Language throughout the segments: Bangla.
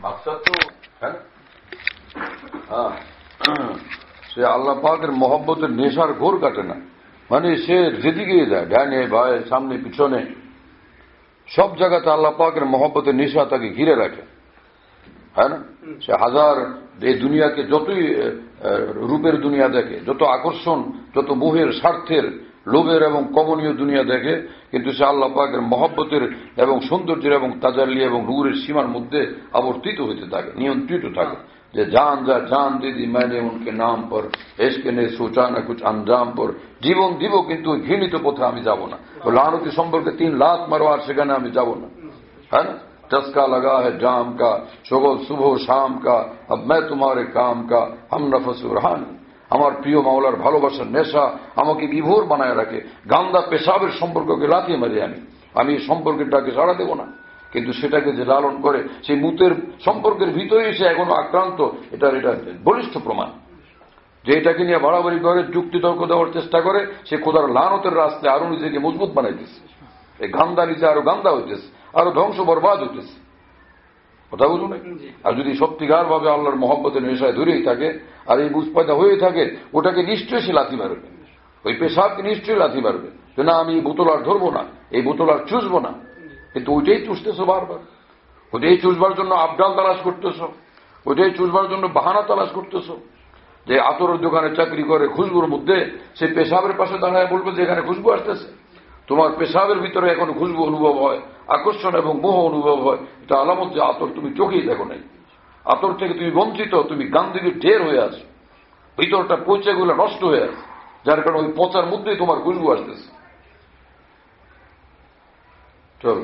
মাকসাদ তো হ্যাঁ সে আল্লাহ পাকের মহব্বতের নেশার ঘোর কাটে না, মানে সে যেদিকে যায় ডানে বায়ে সামনে পিছনে সব জায়গাতে আল্লাহ পাকের মহব্বতের নেশা তাকে ঘিরে রাখে। হ্যাঁ না, সে হাজার এই দুনিয়াকে যতই রূপের দুনিয়া দেখে, যত আকর্ষণ, যত মোহের স্বার্থের লোভের এবং কমনীয় দুনিয়া দেখে, কিন্তু সে আল্লাহ পাকের মহব্বতের এবং সৌন্দর্যের এবং তাজাল্লি এবং নূরের সীমার মধ্যে আবর্তিত হইতে থাকে, নিয়ন্ত্রিত থাকে। যে জান যা জান দিদি मैंने उनके नाम पर इश्क ने सोचा ना कुछ अंजाम पर, জীবন দিব কিন্তু ঘৃণিত পথে আমি যাব না। ও লানতি সম্পর্কে 3 লাখ মারো আর সেখানে আমি যাব না। হ্যাঁ না, चस्का लगा है जाम का शगल सुबह शाम का अब मैं तुम्हारे काम का हम नफस रहान। আমার প্রিয় মাওলার ভালোবাসার নেশা আমাকে বিভোর বানায় রাখে। গান্দা পেশাবের সম্পর্ককে লাথিয়ে মারি আমি সম্পর্কটাকে সাড়া দেব না, কিন্তু সেটাকে যে লালন করে সেই মুতের সম্পর্কের ভিতরেই সে এখনো আক্রান্ত, এটা বলিষ্ঠ প্রমাণ যে এটাকে নিয়ে বাড়াবাড়ি করে যুক্তি তর্ক দেওয়ার চেষ্টা করে, সে খোদার লানতের রাস্তায় আরো নিজেকে মজবুত বানাইতেছে। এই গান্দা নিচে আরো গান্দা হইতেছে, আরো ধ্বংস বরবাদ হইতেছে। কথা বুঝুন। আর যদি সত্যিকার ভাবে আল্লাহর মহব্বতের নেশায় ধরেই থাকে আর এই বুঝ পয়দা হয়ে থাকে, ওটাকে নিশ্চয়ই সে লাথি মারবে, ওই পেশাবকে নিশ্চয়ই লাথি মারবে যে না আমি এই বোতল আর ধরবো না, এই বোতল আর চুষবো না। কিন্তু ওইটাই চুষতেছ বারবার, ওইটাই চুষবার জন্য আবডাল তালাশ করতেছ, ওইটাই চুষবার জন্য বাহানা তালাশ করতেছ। যে আতরের দোকানে চাকরি করে খুশবুর মধ্যে সে পেশাবের পাশে দাঁড়ায় বলবে যে এখানে খুশবু আসতেছে। তোমার পেশাবের ভিতরে এখন খুশবু অনুভব হয়, আকর্ষণ এবং মোহ অনুভব হয়, এটা আলামত যে আতর তুমি চোখেই দেখো নাই। আতর থেকে তুমি বঞ্চিত, তুমি গান্ধীগির ঢের হয়ে আছো, ভিতরটা পচে গুলো নষ্ট হয়ে আছে, যার কারণে ওই পচার মধ্যেই তোমার খুশবু আসতেছে। চল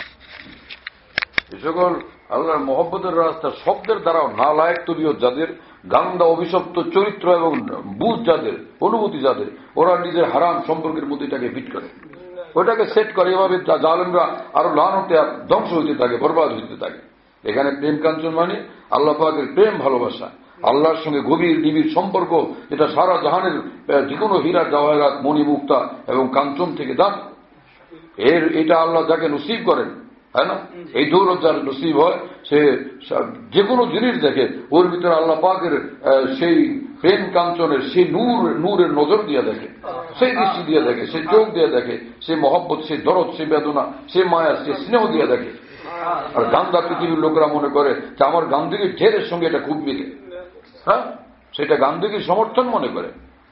এ সকল আল্লাহর মহব্বতের রাস্তা শব্দের দ্বারাও নালায়েক তবিয়ত যাদের, গান্দা অভিশপ্ত চরিত্র এবং বুঝ যাদের, অনুভূতি যাদের, ওরা নিজের হারাম সম্পর্কের মধ্যে এটাকে ফিট করে, ওটাকে সেট করে। এভাবে জালেমরা আরো লানতে ধ্বংস হইতে থাকে, বরবাদ হইতে থাকে। এখানে প্রেম কাঞ্চন মানে আল্লাহ পাকের প্রেম ভালোবাসা, আল্লাহর সঙ্গে গভীর নিবিড় সম্পর্ক, এটা সারা জাহানের যে কোনো হীরা জওয়াহরাত মণি মুক্তা এবং কাঞ্চন থেকে দাম। এটা আল্লাহ যাকে নসিব করেন, হ্যাঁ না, এই দৌলত যার নসিব হয় সে যে কোনো জিনিস দেখে ওর ভিতরে আল্লাহ পাকের সেই প্রেম কাঞ্চনের সেই নূরের নজর দিয়ে দেখে, সেই দৃষ্টি দিয়ে দেখে, সেই চোখ দিয়ে দেখে, সেই মহব্বত, সেই দরদ, সেই বেদনা, সেই মায়া, সেই স্নেহ দিয়ে দেখে। আর গান্দা পৃথিবীর লোকরা মনে করে যে আমার গান্ধীগীর ঢেরের সঙ্গে এটা খুব মিলে, হ্যাঁ, সেটা গান্ধীগীর সমর্থন মনে করে।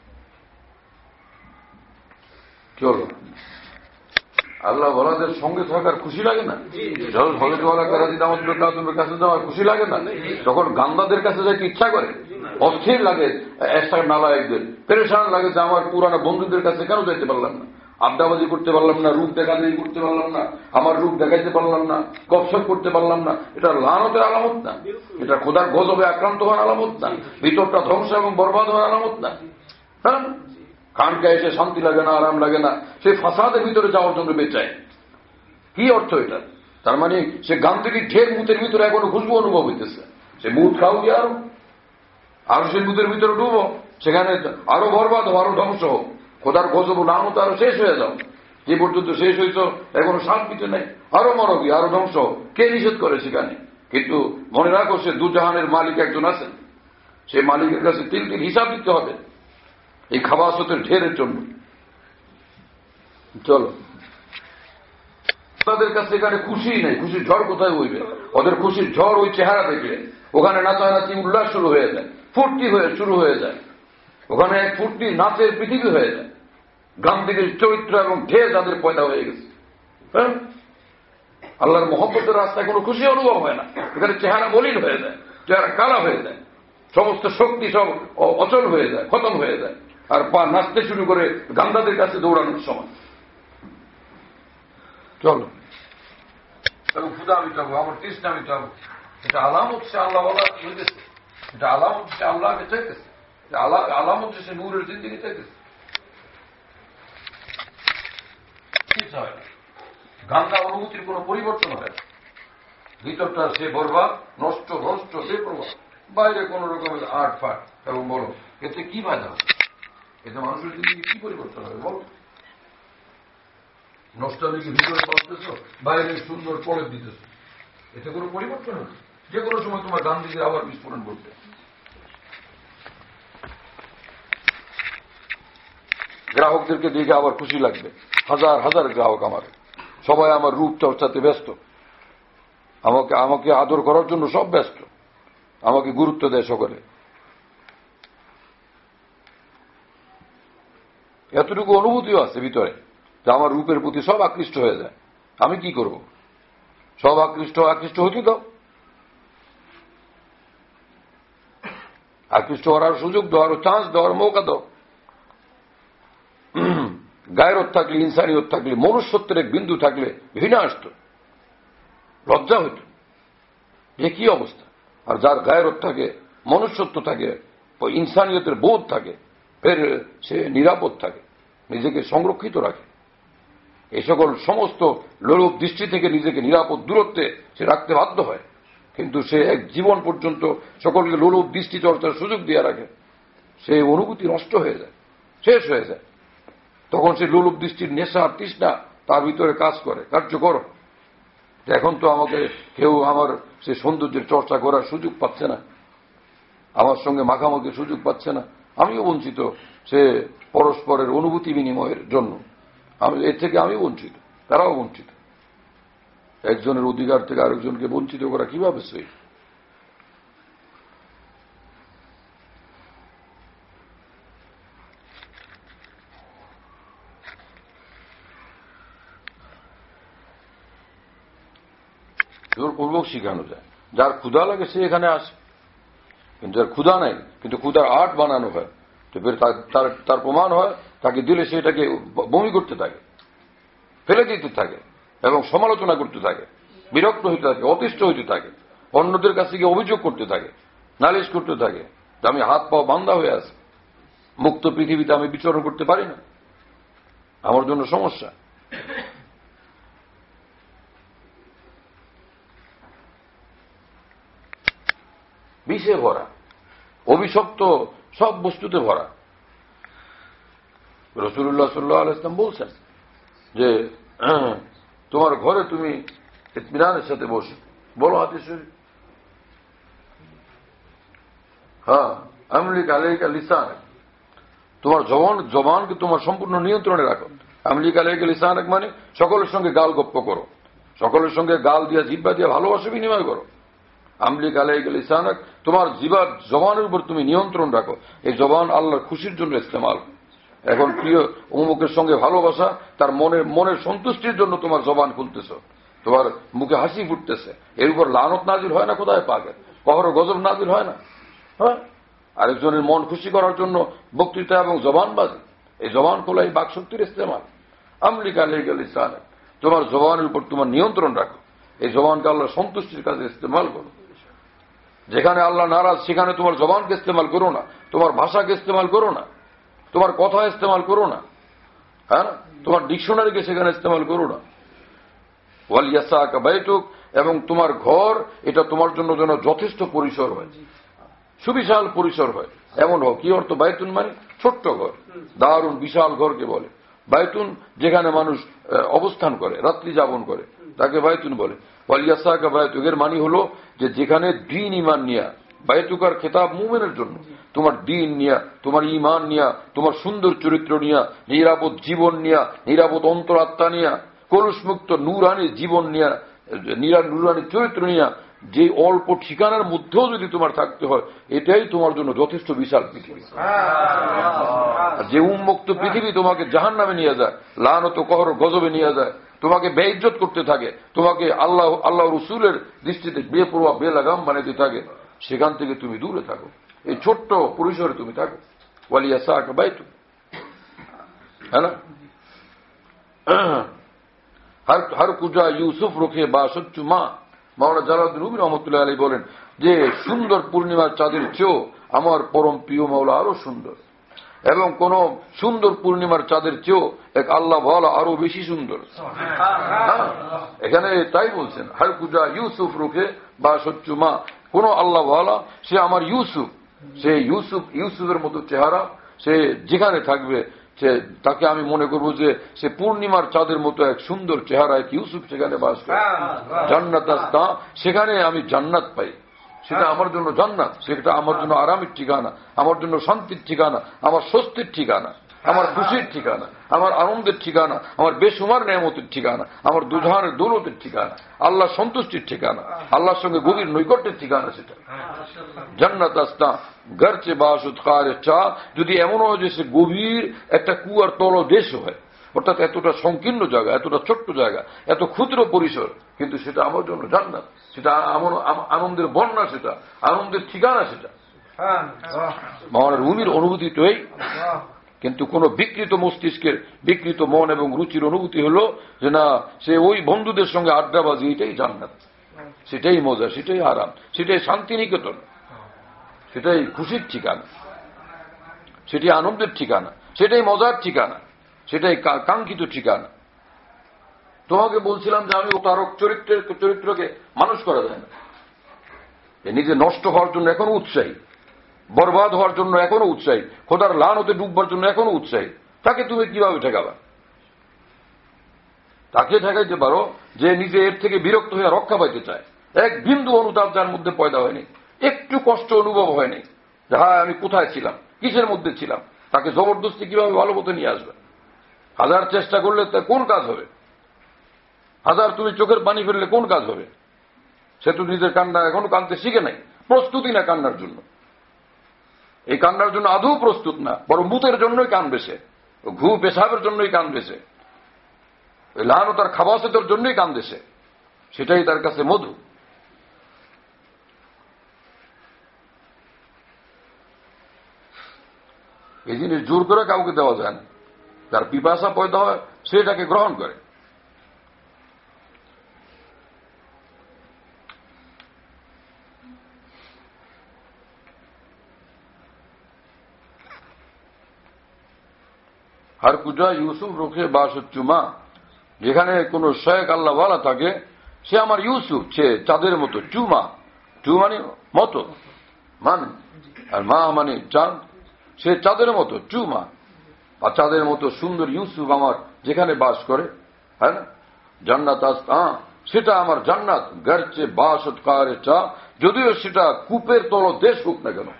চলো আল্লাহ ওয়ালাদের সঙ্গে থাকার খুশি লাগে না? যখন হজরতওয়ালা কাজীর কাছে যাওয়ার খুশি লাগে না? তখন গান্দাদের কাছে যাইতে ইচ্ছা করে, অস্থির লাগে, একটা নালায়েকদের পেরেশান লাগে যে আমার পুরানো বন্ধুদের কাছে কেন যাইতে পারলাম না, আড্ডাবাজি করতে পারলাম না, রূপ দেখাদেখি করতে পারলাম না, আমার রূপ দেখাইতে পারলাম না, গপসপ করতে পারলাম না। এটা লানতের আলামত না? এটা খোদার গজবে আক্রান্ত হওয়ার আলামত না? ভিতরটা ধ্বংস এবং বরবাদ হওয়ার আলামত না? হ্যাঁ, খানকা এসে শান্তি লাগে না, আরাম লাগে না, সে ফাসাদের ভিতরে যাওয়ার জন্য বেচায়। কি অর্থ এটা? তার মানে সে গান্ধীর ঢের মুতের ভিতরে এখনো খুশবু অনুভব হইতেছে। সে মুত খাও কি আরো সে মুতের ভিতরে ডুবো, সেখানে আরো বরবাদ হোক, আরো ধ্বংস হোক, খোদার গজব নামত আরো শেষ হয়ে যাও। যে পর্যন্ত শেষ হইত এখনো শান্তিতে নেই, আরো মরবি, আরো ধ্বংস। কে নিষেধ করে সেখানে? কিন্তু মনে রাখো সে দুজাহানের মালিক একজন আছেন, সে মালিকের কাছে তিল তিল হিসাব দিতে হবে এই খাবাসতের ঢেরের জন্য। চলো তাদের কাছে এখানে খুশি নেই, খুশির ঝড় কোথায় হইবে? ওদের খুশির ঝড় ওই চেহারা দেখলে, ওখানে নাচানাচি উল্লাস শুরু হয়ে যায়, ফুর্তি হয়ে শুরু হয়ে যায়, ওখানে এক ফুর্তি নাচের পৃথিবী হয়ে যায়। গান্ধীর চরিত্র এবং ঢের যাদের পয়দা হয়ে গেছে, হ্যাঁ, আল্লাহর মহব্বতের রাস্তায় কোনো খুশি অনুভব হয় না। এখানে চেহারা মলিন হয়ে যায়, চেহারা কালা হয়ে যায়, সমস্ত শক্তি সব অচল হয়ে যায়, খতম হয়ে যায়, আর পা নাচতে শুরু করে গান্ধাদের কাছে দৌড়ানোর সময়। চলো ক্ষুদা মিটাবো, আমার তৃষ্ণা মিটাবো, এটা আলামত সে আল্লাহ হইতেছে, এটা আলামত সে আল্লাহকে চাইতেছে, আলামত সে নূরের জিন্দিগি চাইতেছে। কিছু হয় না, গান্ধা অনুভূতির কোন পরিবর্তন হয় না, ভিতরটা সে বরবাদ, নষ্ট ভ্রষ্ট, সে প্রভাব, বাইরে কোন রকমের আট ফাট এবং বলো, এতে কি ফায়দা হবে? এতে মানুষের জিন্দিগি কি পরিবর্তন হবে বলো? নষ্ট হলে কি ভিতরে পাচ্তেছ, বাইরে সুন্দর পরে দিতেছ, এতে কোনো পরিবর্তন হবে? যে কোনো সময় তোমার ডান দিকে আবার বিস্ফোরণ ঘটবে। গ্রাহকদেরকে দেখে আবার খুশি লাগবে, হাজার হাজার গ্রাহক আমার, সবাই আমার রূপ চর্চাতে ব্যস্ত, আমাকে আমাকে আদর করার জন্য সব ব্যস্ত, আমাকে গুরুত্ব দেয় সকলে। এতটুকু অনুভূতিও আছে ভিতরে যে আমার রূপের প্রতি সব আকৃষ্ট হয়ে যায়। আমি কি করব? সব আকৃষ্ট হইতে দাও, আকৃষ্ট করার সুযোগ দেওয়ার, চান্স দেওয়ার মৌকা দাও। গায়রত থাকলে, ইনসানিয়ত থাকলে, মনুষ্যত্বের এক বিন্দু থাকলে ঘৃণা আসত, লজ্জা হইত, এ কি অবস্থা। আর যার গায়রত থাকে, মনুষ্যত্ব থাকে, ইনসানিয়তের বোধ থাকে, ফের সে নিরাপদ থাকে, নিজেকে সংরক্ষিত রাখে। এই সকল সমস্ত লোলুপ দৃষ্টি থেকে নিজেকে নিরাপদ দূরত্বে সে রাখতে বাধ্য হয়। কিন্তু সে এক জীবন পর্যন্ত সকলকে লোলুপ দৃষ্টি চর্চার সুযোগ দিয়ে রাখে, সে অনুভূতি নষ্ট হয়ে যায়, শেষ হয়ে যায়। তখন সে লোলুপ দৃষ্টির নেশা তৃষ্ণা তার ভিতরে কাজ করে, কার্যকর। এখন তো আমাকে কেউ আমার সে সৌন্দর্যের চর্চা করার সুযোগ পাচ্ছে না, আমার সঙ্গে মাখামাখির সুযোগ পাচ্ছে না, আমিও বঞ্চিত সে পরস্পরের অনুভূতি বিনিময়ের জন্য। এর থেকে আমি বঞ্চিত, তারাও বঞ্চিত। একজনের অধিকার থেকে আরেকজনকে বঞ্চিত করা কিভাবে সই? জোরপূর্বক শিখানো যায়। যার ক্ষুধা লাগে সে এখানে আসে, কিন্তু যার ক্ষুধা নাই, কিন্তু ক্ষুধার আর্ট বানানো হয়, তো তার প্রমাণ হয় তাকে দিলে সেটাকে বমি করতে থাকে, ফেলে দিতে থাকে এবং সমালোচনা করতে থাকে, বিরক্ত হইতে থাকে, অতিষ্ঠ হইতে থাকে, অন্যদের কাছে গিয়ে অভিযোগ করতে থাকে, নালিশ করতে থাকে যে আমি হাত পাও বান্ধা হয়ে আছি, মুক্ত পৃথিবীতে আমি বিচরণ করতে পারি না, আমার জন্য সমস্যা। বিষে ভরা, অভিশপ্ত সব বস্তুতে ভরা। রাসূলুল্লাহ সাল্লাল্লাহু আলাইহি ওয়াসাল্লাম বলছেন যে তোমার ঘরে তুমি ইতমিনানের সাথে বসে বলো হাদিস শরীফ, হ্যাঁ, আমলিক আলাইকা লিসানাক, তোমার জবানকে তোমার সম্পূর্ণ নিয়ন্ত্রণে রাখো। আমলিক আলাইকা লিসানাক মানে সকলের সঙ্গে গাল গপ্প করো, সকলের সঙ্গে গাল দিয়া জিহ্বা দিয়া ভালোবাসা বিনিময় করো। আমলিক আলাইকা লিসানাক, তোমার জবানের উপর তুমি নিয়ন্ত্রণ রাখো। এই জবান আল্লাহর খুশির জন্য ইস্তেমাল। এখন প্রিয় অমুকের সঙ্গে ভালোবাসা, তার মনের সন্তুষ্টির জন্য তোমার জবান খুলতেছ, তোমার মুখে হাসি ফুটতেছে, এর উপর লানত নাজিল হয় না কোথায় পাকে, কখনো গজব নাজিল হয় না। হ্যাঁ, আরেকজনের মন খুশি করার জন্য বক্তৃতা এবং জবানবাজি, এই জবান খোলা এই বাকশক্তির ইস্তেমাল। আমলিক আলাইকা লিসানাক, তোমার জবানের উপর তোমার নিয়ন্ত্রণ রাখো, এই জবানকে আল্লাহর সন্তুষ্টির কাজে ইস্তেমাল করো। যেখানে আল্লাহ নারাজ সেখানে তোমার জবানকে ইস্তেমাল করো না, তোমার ভাষাকে ইস্তেমাল করো না, তোমার কথা ইস্তেমাল করো না, হ্যাঁ, তোমার ডিকশনারিকে সেখানে ইস্তেমাল করো না। ওয়াল ইয়াসাকা বাইতুক, এবং তোমার ঘর এটা তোমার জন্য যেন যথেষ্ট পরিসর হয়, সুবিশাল পরিসর হয়, এমন হোক। কি অর্থ বাইতুন মানে? ছোট্ট ঘর, দারুণ বিশাল ঘরকে বলে বাইতুন। যেখানে মানুষ অবস্থান করে, রাত্রি যাপন করে, তাকে বাইতুন বলে। ওয়াল ইয়াসাকা বাইতুক এর মানে হলো যে যেখানে দ্বীন ঈমান নিয়া, বাইতুকার খেতাব মুমিনের জন্য, তোমার দ্বীন নিয়া, তোমার ঈমান নিয়া, তোমার সুন্দর চরিত্র নিয়া, নিরাপদ জীবন নিয়া, নিরাপদ অন্তরাত্মা নিয়া, কলুষমুক্ত নূরানি জীবন নিয়া, নূরানি চরিত্র নিয়া, যে অল্প ঠিকানার মধ্যেও যদি তোমার থাকতে হয়, এটাই তোমার জন্য যথেষ্ট বিশাল পৃথিবী। যে উন্মুক্ত পৃথিবী তোমাকে জাহান্নামে নিয়ে যায়, লানত কহর গজবে নিয়ে যায়, তোমাকে বেইজ্জত করতে থাকে, তোমাকে আল্লাহ রসুলের দৃষ্টিতে বেপরোয়া বেলাগাম বানাইতে থাকে, সেখান থেকে তুমি দূরে থাকো, এই ছোট্ট পরিসরে তুমি থাকো। ওয়ালিয়া সাক বাইতু, হ্যাঁ না? হর কুজা ইউসুফ রোখে বা সচ্চু মা, মাওলানা জালালউদ্দিন রুমি রহমতুল্লাহ আলাইহি বলেন যে সুন্দর পূর্ণিমার চাঁদের চেয়েও আমার পরম প্রিয় মাওলা আরো সুন্দর, এবং কোন সুন্দর পূর্ণিমার চাঁদের চেয়েও এক আল্লাহ ভালা আরো বেশি সুন্দর। এখানে তাই বলছেন, হর কুজা ইউসুফ রোখে বা সচ্চু মা, কোন আল্লাহ ভালা সে আমার ইউসুফ, সে ইউসুফের মতো চেহারা, সে যেখানে থাকবে তাকে আমি মনে করব যে সে পূর্ণিমার চাঁদের মতো এক সুন্দর চেহারা, এক ইউসুফ সেখানে বাস করে। জান্নাত, সেখানে আমি জান্নাত পাই। সেটা আমার জন্য জান্নাত, সেটা আমার জন্য আরামের ঠিকানা, আমার জন্য শান্তির ঠিকানা, আমার স্বস্তির ঠিকানা, আমার খুশির ঠিকানা, আমার আনন্দের ঠিকানা, আমার বেসুমার নেয়ামতের ঠিকানা, আমার দুজাহানের দৌলতের ঠিকানা, আল্লাহ সন্তুষ্টির ঠিকানা, আল্লাহর সঙ্গে গভীর নৈকট্যের ঠিকানা। সেটা জান্নাত আস্তা গরচে বাসুদ কারে চা, যদি এমন হয় যে সে গভীর একটা কুয়ার তলদেশ হয়, অর্থাৎ এতটা সংকীর্ণ জায়গা, এতটা ছোট্ট জায়গা, এত ক্ষুদ্র পরিসর, কিন্তু সেটা আমার জন্য জান্নাত, সেটা আমার আনন্দের বন্যা, সেটা আনন্দের ঠিকানা। সেটা মহানের রুমির অনুভূতিটাই। কিন্তু কোন বিকৃত মস্তিষ্কের বিকৃত মন এবং রুচির অনুভূতি হলো যে না, সে ওই বন্ধুদের সঙ্গে আড্ডাবাজি, এটাই জান্নাত, সেটাই মজা, সেটাই আরাম, সেটাই শান্তিনিকেতন, সেটাই খুশির ঠিকানা, সেটাই আনন্দের ঠিকানা, সেটাই মজার ঠিকানা, সেটাই কাঙ্ক্ষিত ঠিকানা। তোমাকে বলছিলাম যে আমি তারক চরিত্রকে মানুষ করা যায় না, নিজে নষ্ট হওয়ার জন্য এখনো উৎসাহী, বরবাদ হওয়ার জন্য এখনো উৎসাহী, খোদার লানতে ডুববার জন্য এখনো উৎসাহী। তাকে তুমি কিভাবে ঠেকাবা? তাকে ঠেকাইতে পারো যে নিজে এর থেকে বিরক্ত হয়ে রক্ষা পাইতে চায়, এক বিন্দু অনুতাপ যার মধ্যে পয়দা হয়নি, একটু কষ্ট অনুভব হয়নি যে হ্যাঁ আমি কোথায় ছিলাম, কিসের মধ্যে ছিলাম। তাকে জবরদস্তি কিভাবে ভালো মতো নিয়ে আসবে? হাজার চেষ্টা করলে তা কোন কাজ হবে? হাজার তুমি চোখের পানি ফেললে কোন কাজ হবে? সে তো নিজের কান্না এখনো কাঁদতে শিখে নাই, প্রস্তুতি না কান্নার জন্য। এই কান্নার জন্য আদৌ প্রস্তুত না, বরং মুতের জন্যই কানবে সে, ঘু পেশাবের জন্যই কানবে সে, ওই লাহানো তার খাবাসের জন্যই কান্দে সে, সেটাই তার কাছে মধু। এই জিনিস জোর করে কাউকে দেওয়া যায় না, যার পিপাসা পয়দা হয় সেটাকে গ্রহণ করে। हर कुजा यूसुफ रोखे बासुच्चुमा, যেখানে কোন শেখ আল্লাহওয়ালা থাকে সে আমার ইউসুফ, সে চাঁদের মতো। চুমা, চু মানে মতো, মানে আর মা মানে চাঁদ, সে চাঁদের মতো চুমা, আর চাঁদের মতো সুন্দর ইউসুফ আমার যেখানে বাস করে, হ্যাঁ না? জান্নাত আস্তা, সেটা আমার জান্নাত। গরচে বাসৎকারে চা, যদিও সেটা কূপের তলদেশ হোক না কেন,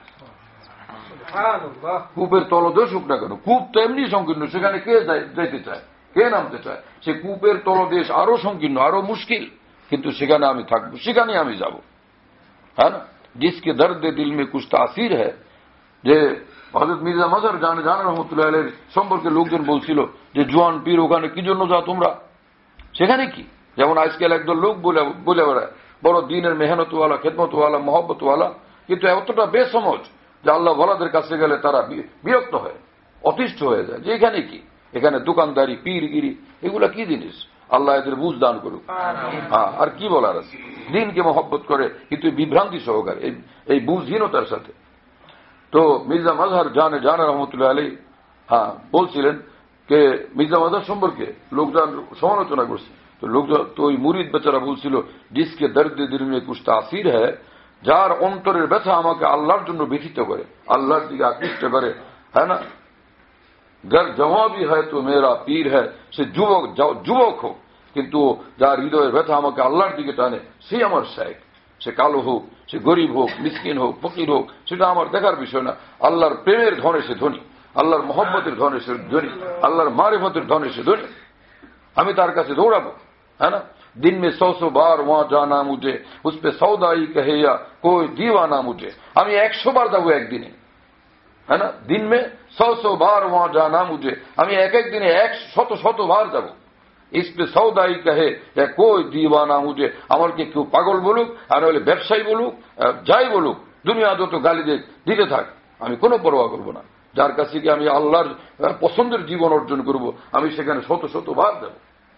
কূপের তলদেশ হোক না কেন। কূপ তো এমনি সংকীর্ণ, সেখানে কে যাইতে চায়, কে নামতে চায়? সে কূপের তলদেশ আরো সংকীর্ণ, আরো মুশকিল, কিন্তু সেখানে আমি থাকবো, সেখানে আমি যাব, হ্যাঁ না? জিসকে দর্দে দিল মে কুছ তাসির হ্যায়, যে হযরত মির্জা মাজার জান রহমতুল্লাহ আলাইহির সম্পর্কে লোকজন বলছিল যে জোয়ান পীর ওখানে কি জন্য যাও তোমরা, সেখানে কি? যেমন আজকাল একদল লোক বলে বেড়ায় বড় দিনের মেহনতওয়ালা, খেদমতওয়ালা, মহব্বতওয়ালা, কিন্তু এতটা বেসমজ যে আল্লাহ ওয়ালাদের কাছে গেলে তারা বিরক্ত হয়, অতিষ্ঠ হয়ে যায় যে এখানে কি, এখানে দোকানদারি, পীরগিরি, এগুলা কি জিনিস? আল্লাহ এদের বুঝ দান করুক। হ্যাঁ, আর কি বলার আছে? দিনকে মহব্বত করে কিন্তু বিভ্রান্তি সহকারে, এই বুঝহীনতার সাথে। তো মির্জা মাজহার জান রহমতুল্লাহ আলাইহি হ্যাঁ বলছিলেন যে মির্জা মাজহার সম্পর্কে লোকজন সমালোচনা করছে, তো লোকজন তো ওই মুরিদ বেচারা বলছিল জিসকে দর্দে দিল মে কুছ তাসির হ্যায়, যার অন্তরের ব্যথা আমাকে আল্লাহর জন্য ব্যথিত করে, আল্লাহর দিকে আকৃষ্ট করে, হ্যাঁ না? গর জওয়াবি হয় তো মেরা পীর হ্যায়, সে যুবক হোক, কিন্তু যার হৃদয়ের ব্যথা আমাকে আল্লাহর দিকে টানে, সে আমার শেখ। সে কালো হোক, সে গরিব হোক, মিসকিন হোক, ফকির হোক, সেটা আমার দেখার বিষয় না। আল্লাহর প্রেমের ধনে সে ধনী, আল্লাহর মোহব্বতের ধনে সে ধনী, আল্লাহর মারিফতের ধনে সে ধনী। আমি তার কাছে দৌড়াবো, হ্যাঁ না? दिन में 100 बार वहां जाना मुझे, उस पे सौदाई कहे या कोई दीवाना मुझे, আমি 100 বার যাবো একদিনে, হ্যাঁ না? দিন মে 100 বার वहां जाना मुझे, আমি এক এক দিনে 100 বার যাব। इस पे सौदाई कहे या कोई दीवाना मुझे, আমাকে কেউ পাগল বলুক আর হলে ব্যবসায়ী বলুক, যাই বলুক, দুনিয়া যত গালি দিতে থাক, আমি কোনো পরোয়া করব না। যার কাছে গিয়ে আমি আল্লাহর পছন্দের জীবন অর্জন করব, আমি সেখানে 100 বার যাব।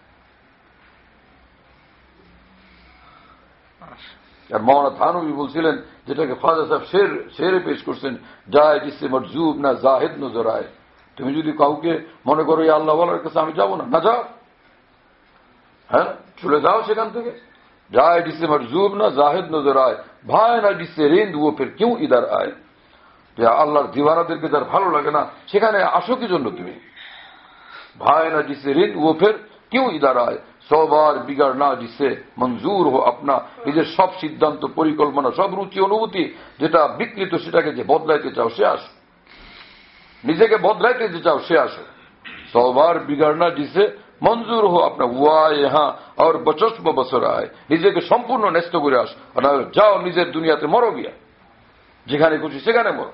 আর মৌলানা থানভী বলছিলেন, যেটাকে খাজা সাহেব শেরে পেশ করছেন, যায় জিসে মরজুব না জাহিদ নজর আয়, তুমি যদি কাউকে মনে করো এই আল্লাহ ওয়ালার কাছে আমি যাবো না, না যাও, হ্যাঁ চলে যাও সেখান থেকে। যায় জিসে মরজুব না জাহিদ নজর আয়, ভাই না জিসে রেন্দ ও ফের কেউ ইদার আয়, যে আল্লাহর দিওয়ানাদেরকে যার ভালো লাগে না সেখানে আসো কি জন্য তুমি? ভাই না জিসে রেন্দ ও ফের কেউ ইদার আয়, 100 बार बिगड़ना जिससे मंजूर हो अपना নিজের সব সিদ্ধান্ত পরিকল্পনা সব রুচি অনুভূতি যেটা বিকৃত সেটাকে যে বদলাইতে চাও সে আসো নিজেকে বদলাইতে যে চাও সে আসো 100 बार बिगड़ना जिससे मंजूर हो अपना हुआ यहाँ और बचस्प बसर आए নিজেকে সম্পূর্ণ ন্যস্ত করে আস আর যাও নিজের দুনিয়াতে মরো গিয়া যেখানে খুশি সেখানে মরো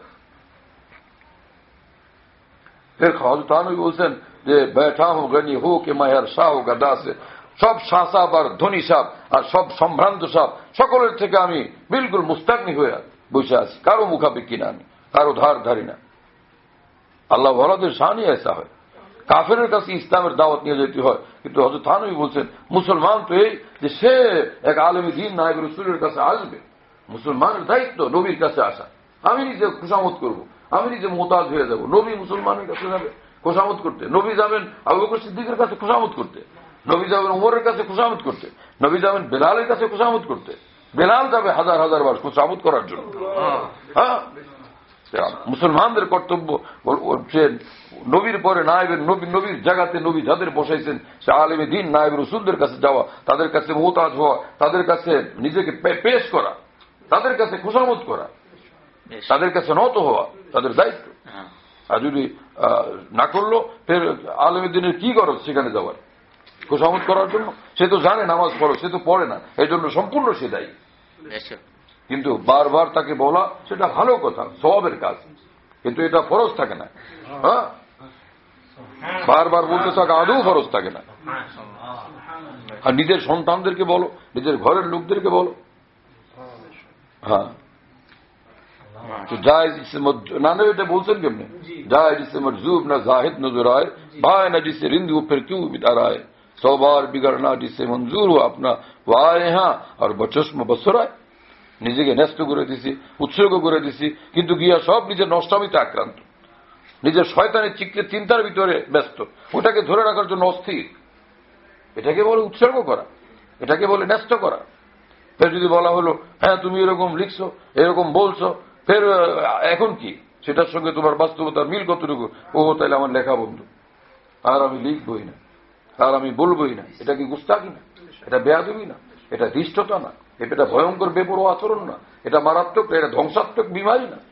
फिर খাজুতানু বলছেন যে बैठा हूं गनी हो कि मैं हर शाह गदा से সব শাসাব আর ধনী সাপ আর সব সম্ভ্রান্ত সাপ সকলের থেকে আমি বিলকুল মুস্তাগনি হয়ে বসে আছি কারো মুখাপেক্ষি না আমি কারো ধার ধারি না আল্লাহ ওয়ালাদের শানই ऐसा হয় কাফেরের কাছে ইসলামের দাওয়াত নিয়ে যেতে হয় কিন্তু হযরত থানভী বলছেন মুসলমান তো এই যে সে এক আলেমী দ্বীন নায়েব রাসূলের কাছে আসবে মুসলমানের দায়িত্ব নবীর কাছে আসা আমি নিজে খুশামত করব আমি নিজে মোতাজ হয়ে যাব নবী মুসলমানের কাছে যাবে খুশামত করতে নবী যাবেন আবু বকর সিদ্দিকের কাছে খুশামত করতে নবী যাবেন ওমরের কাছে খুশামত করতে নবী যাবেন বেলালের কাছে খুশামত করতে বেলাল যাবে হাজার হাজার বার খুশামত করার জন্য হ্যাঁ মুসলমানদের কর্তব্য নবীর পরে নায়েবের নবীর জায়গাতে নবী যাদের বসাইছেন সে আলেমে দ্বীন নায়েব রাসূলদের কাছে যাওয়া তাদের কাছে মুহতাজ হওয়া তাদের কাছে নিজেকে পেশ করা তাদের কাছে খুশামত করা তাদের কাছে নত হওয়া তাদের দায়িত্ব আর যদি না করলো ফের আলেমে দ্বীনের কি গরজ সেখানে যাওয়ার খুশামত করার জন্য সে তো জানে নামাজ পড়ো সে তো পড়ে না এই জন্য সম্পূর্ণ সে দায়ী কিন্তু বারবার তাকে বলা সেটা ভালো কথা সওয়াবের কাজ কিন্তু এটা ফরজ থাকে না হ্যাঁ বারবার বলতে থাকা আদৌ ফরজ থাকে না আর নিজের সন্তানদেরকে বলো নিজের ঘরের লোকদেরকে বলো হ্যাঁ জায়েজ ইসে না এটা বলছেন কেমনে জায়েজ ইসে মরজুব না জাহিদ নজর আয় ভাই না जिसे रिंद वो फिर क्यों बितार आए 100 बार बिगड़ना जिससे मंजूर हो अपना वो आए यहाँ और बचस्म बसर आए নিজেকে ন্যস্ত করে দিছি উৎসর্গ করে দিছি কিন্তু গিয়া সব নিজের নষ্টামিতে আক্রান্ত নিজের শয়তানের চিন্তার ভিতরে ব্যস্ত ওটাকে ধরে রাখার জন্য অস্থির এটাকে বলে উৎসর্গ করা এটাকে বলে ন্যস্ত করা ফের যদি বলা হলো হ্যাঁ তুমি এরকম লিখছো এরকম বলছো ফের এখন কি সেটার সঙ্গে তোমার বাস্তবতার মিল কতটুকু ও তাহলে আমার লেখা বন্ধু আর আমি লিখবই না আর আমি বলবই না এটা কি গুস্তাখি না এটা বেয়াদবি না এটা ধৃষ্টতা না এটা ভয়ঙ্কর বেপরোয়া আচরণ না এটা মারাত্মক এটা ধ্বংসাত্মক বিমারি না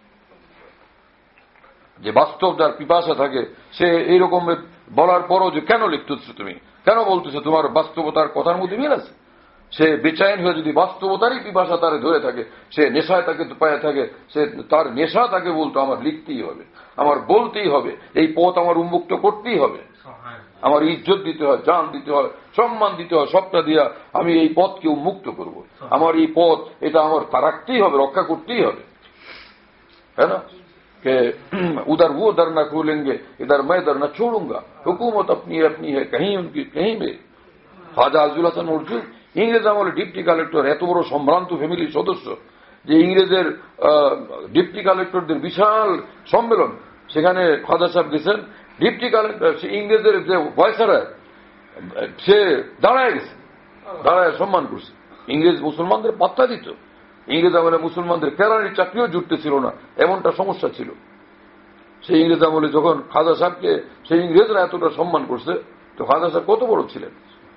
যে বাস্তব যার পিপাসা থাকে সে এইরকম বলার পরও যে কেন লিখতেছ তুমি কেন বলতেছো তোমার বাস্তবতার কথার মধ্যে মিল আছে সে বেচাইন হয়ে যদি বাস্তবতারই পিপাসা তারে ধরে থাকে সে নেশায় তাকে পায়ে থাকে সে তার নেশা তাকে বলতো আমার লিখতেই হবে আমার বলতেই হবে এই পথ আমার উন্মুক্ত করতেই হবে আমার ইজ্জত দিতে হয় জান দিতে হয় সম্মান দিতে হয় সবটা দিয়া আমি এই পথকে উন্মুক্ত করব আমার এই পথ এটা আমার রাখতেই হবে রক্ষা করতেই হবে है ना कि उधर वो दर न खोलेंगे इधर मैं दर न छोड़ूंगा हुकूमत अपनी अपनी है कहीं उनकी कहीं में ख्वाजा आज़ुल हसन उर्दू ইংরেজ আমলে ডিপটি কালেক্টর এত বড় সম্ভ্রান্ত ফ্যামিলির সদস্য যে ইংরেজের ডিপটি কালেক্টরদের বিশাল সম্মেলন সেখানে খ্বাজা সাহেব গেছেন ডিপটি কালেক্টর সে ইংরেজের যে ভয়সারায় সে দাঁড়ায় গেছে দাঁড়ায় সম্মান করছে ইংরেজ মুসলমানদের পাত্তা দিত ইংরেজ আমলে মুসলমানদের কেরানির চাকরিও জুটতেছিল না এমনটা সমস্যা ছিল সেই ইংরেজ আমলে যখন খাজা সাহেবকে সেই ইংরেজরা এতটা সম্মান করছে তো খাজা সাহেব কত বড় ছিলেন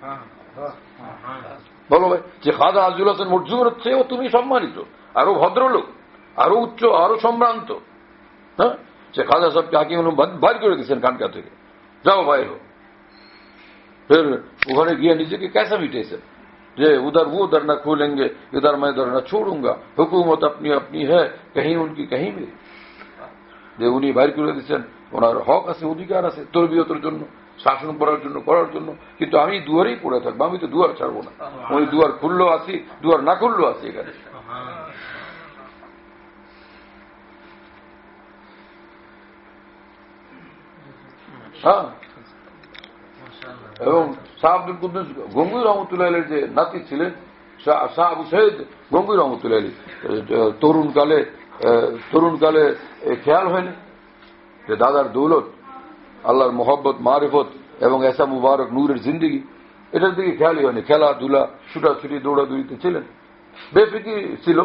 বলো ভাই যে খাজা আজুল হাসান মরজুমের চেয়েও তুমি সম্মানিত আরো ভদ্রলোক আরো উচ্চ আরো সম্ভ্রান্ত হ্যাঁ সে খাজা সাহেবকে হাকিম বাইর করে দিয়েছেন কানকা থেকে যাও বাইর হো ফের ওখানে গিয়ে নিজেকে कैसा মিটেছেন যে उधर वो दर न खोलेंगे इधर मैं दर न छोड़ूंगा हुकूमत अपनी अपनी है कहीं उनकी कहीं में যে উনি বাইর করে দিচ্ছেন ওনার হক আছে অধিকার আছে তরবিয়তের জন্য শাসন করার জন্য কিন্তু আমি দুয়ারেই পড়ে থাকবো আমি তো দুয়ার ছাড়বো না ওই দুয়ার খুললো আছি দুয়ার না খুললো আছি এখানে হ্যাঁ এবং শাহ আব্দুল কুদ্দুস গঙ্গুই রহমতুল্লাহ আলাইহির যে নাতি ছিলেন শাহ আবু সৈয়দ গঙ্গুই রহমতুল্লাহ আলাইহি তরুণকালে খেয়াল হয়নি যে দাদার দৌলত আল্লাহর মোহব্বত মারিফত এবং এসা মুবারক নূরের জিন্দিগি এটার দিকে খেয়ালই হয়নি খেলাধুলা ছুটাছুটি দৌড়াদৌড়িতে ছিলেন বেফিকি ছিল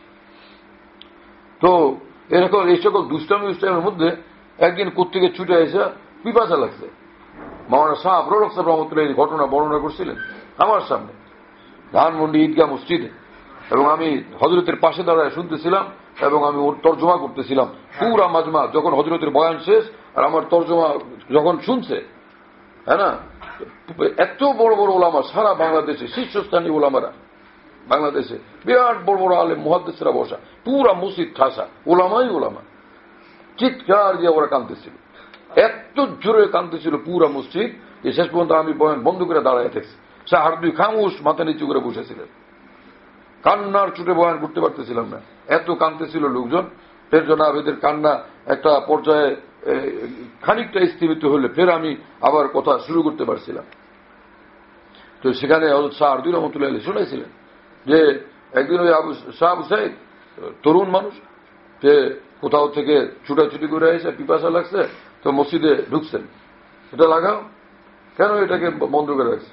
তো এরকম এই সকল দুষ্টামি উষ্টামের মধ্যে একদিন কোত্থেকে ছুটে এসে পিপাসা লাগছে মাওলানা শাহ আবরুল হক সাহেব রহমতুল্লাহ এই ঘটনা বর্ণনা করছিলেন আমার সামনে ধানমন্ডি ঈদগাহ মসজিদে, এবং আমি হজরতের পাশে দাঁড়ায় শুনতেছিলাম এবং আমি ওর তর্জমা করতেছিলাম পুরা মাজমা। যখন হজরতের বয়ান শেষ আর আমার তর্জমা যখন শুনছে, হ্যাঁ না, এত বড় বড় ওলামা সারা বাংলাদেশে, শীর্ষস্থানীয় ওলামারা বাংলাদেশে, বিরাট বড় বড় আলেম মুহাদ্দিসরা বসা, পুরা মসজিদ ঠাসা, ওলামাই ওলামা, চিৎকার দিয়ে ওরা কাঁদতেছিল, এত জোরে কাঁদতেছিল পুরা মসজিদ যে শেষ পর্যন্ত আমি বয়ান বন্ধ করে দাঁড়ায় থাকছি। শাহার দুই খামোশ মাথা নিচু করে বসেছিলেন, কান্নার চুটে বয়ান করতে পারতেছিলাম না, এত কাঁদতেছিল লোকজন। ফের জনাব এদের কান্না একটা পর্যায়ে খানিকটা স্থিমিত হলে ফের আমি আবার কথা শুরু করতে পারছিলাম। তো সেখানে হযরত শাহ আরদুই রহমতুল্লাহ আলাইহি শুনাইছিলেন যে একদিন ওই শাহ আবু সাইদ তরুণ মানুষ, সে কোথাও থেকে ছুটাছুটি করে এসে পিপাসা লাগছে, তো মসজিদে ঢুকছেন, এটা লাগাও, কেন এটাকে বন্ধ করে রাখছে,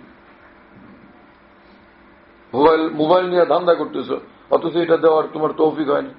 মোবাইল নিয়ে ধান্দা করতেছ, অথচ এটা দেওয়ার তোমার তৌফিক হয়নি।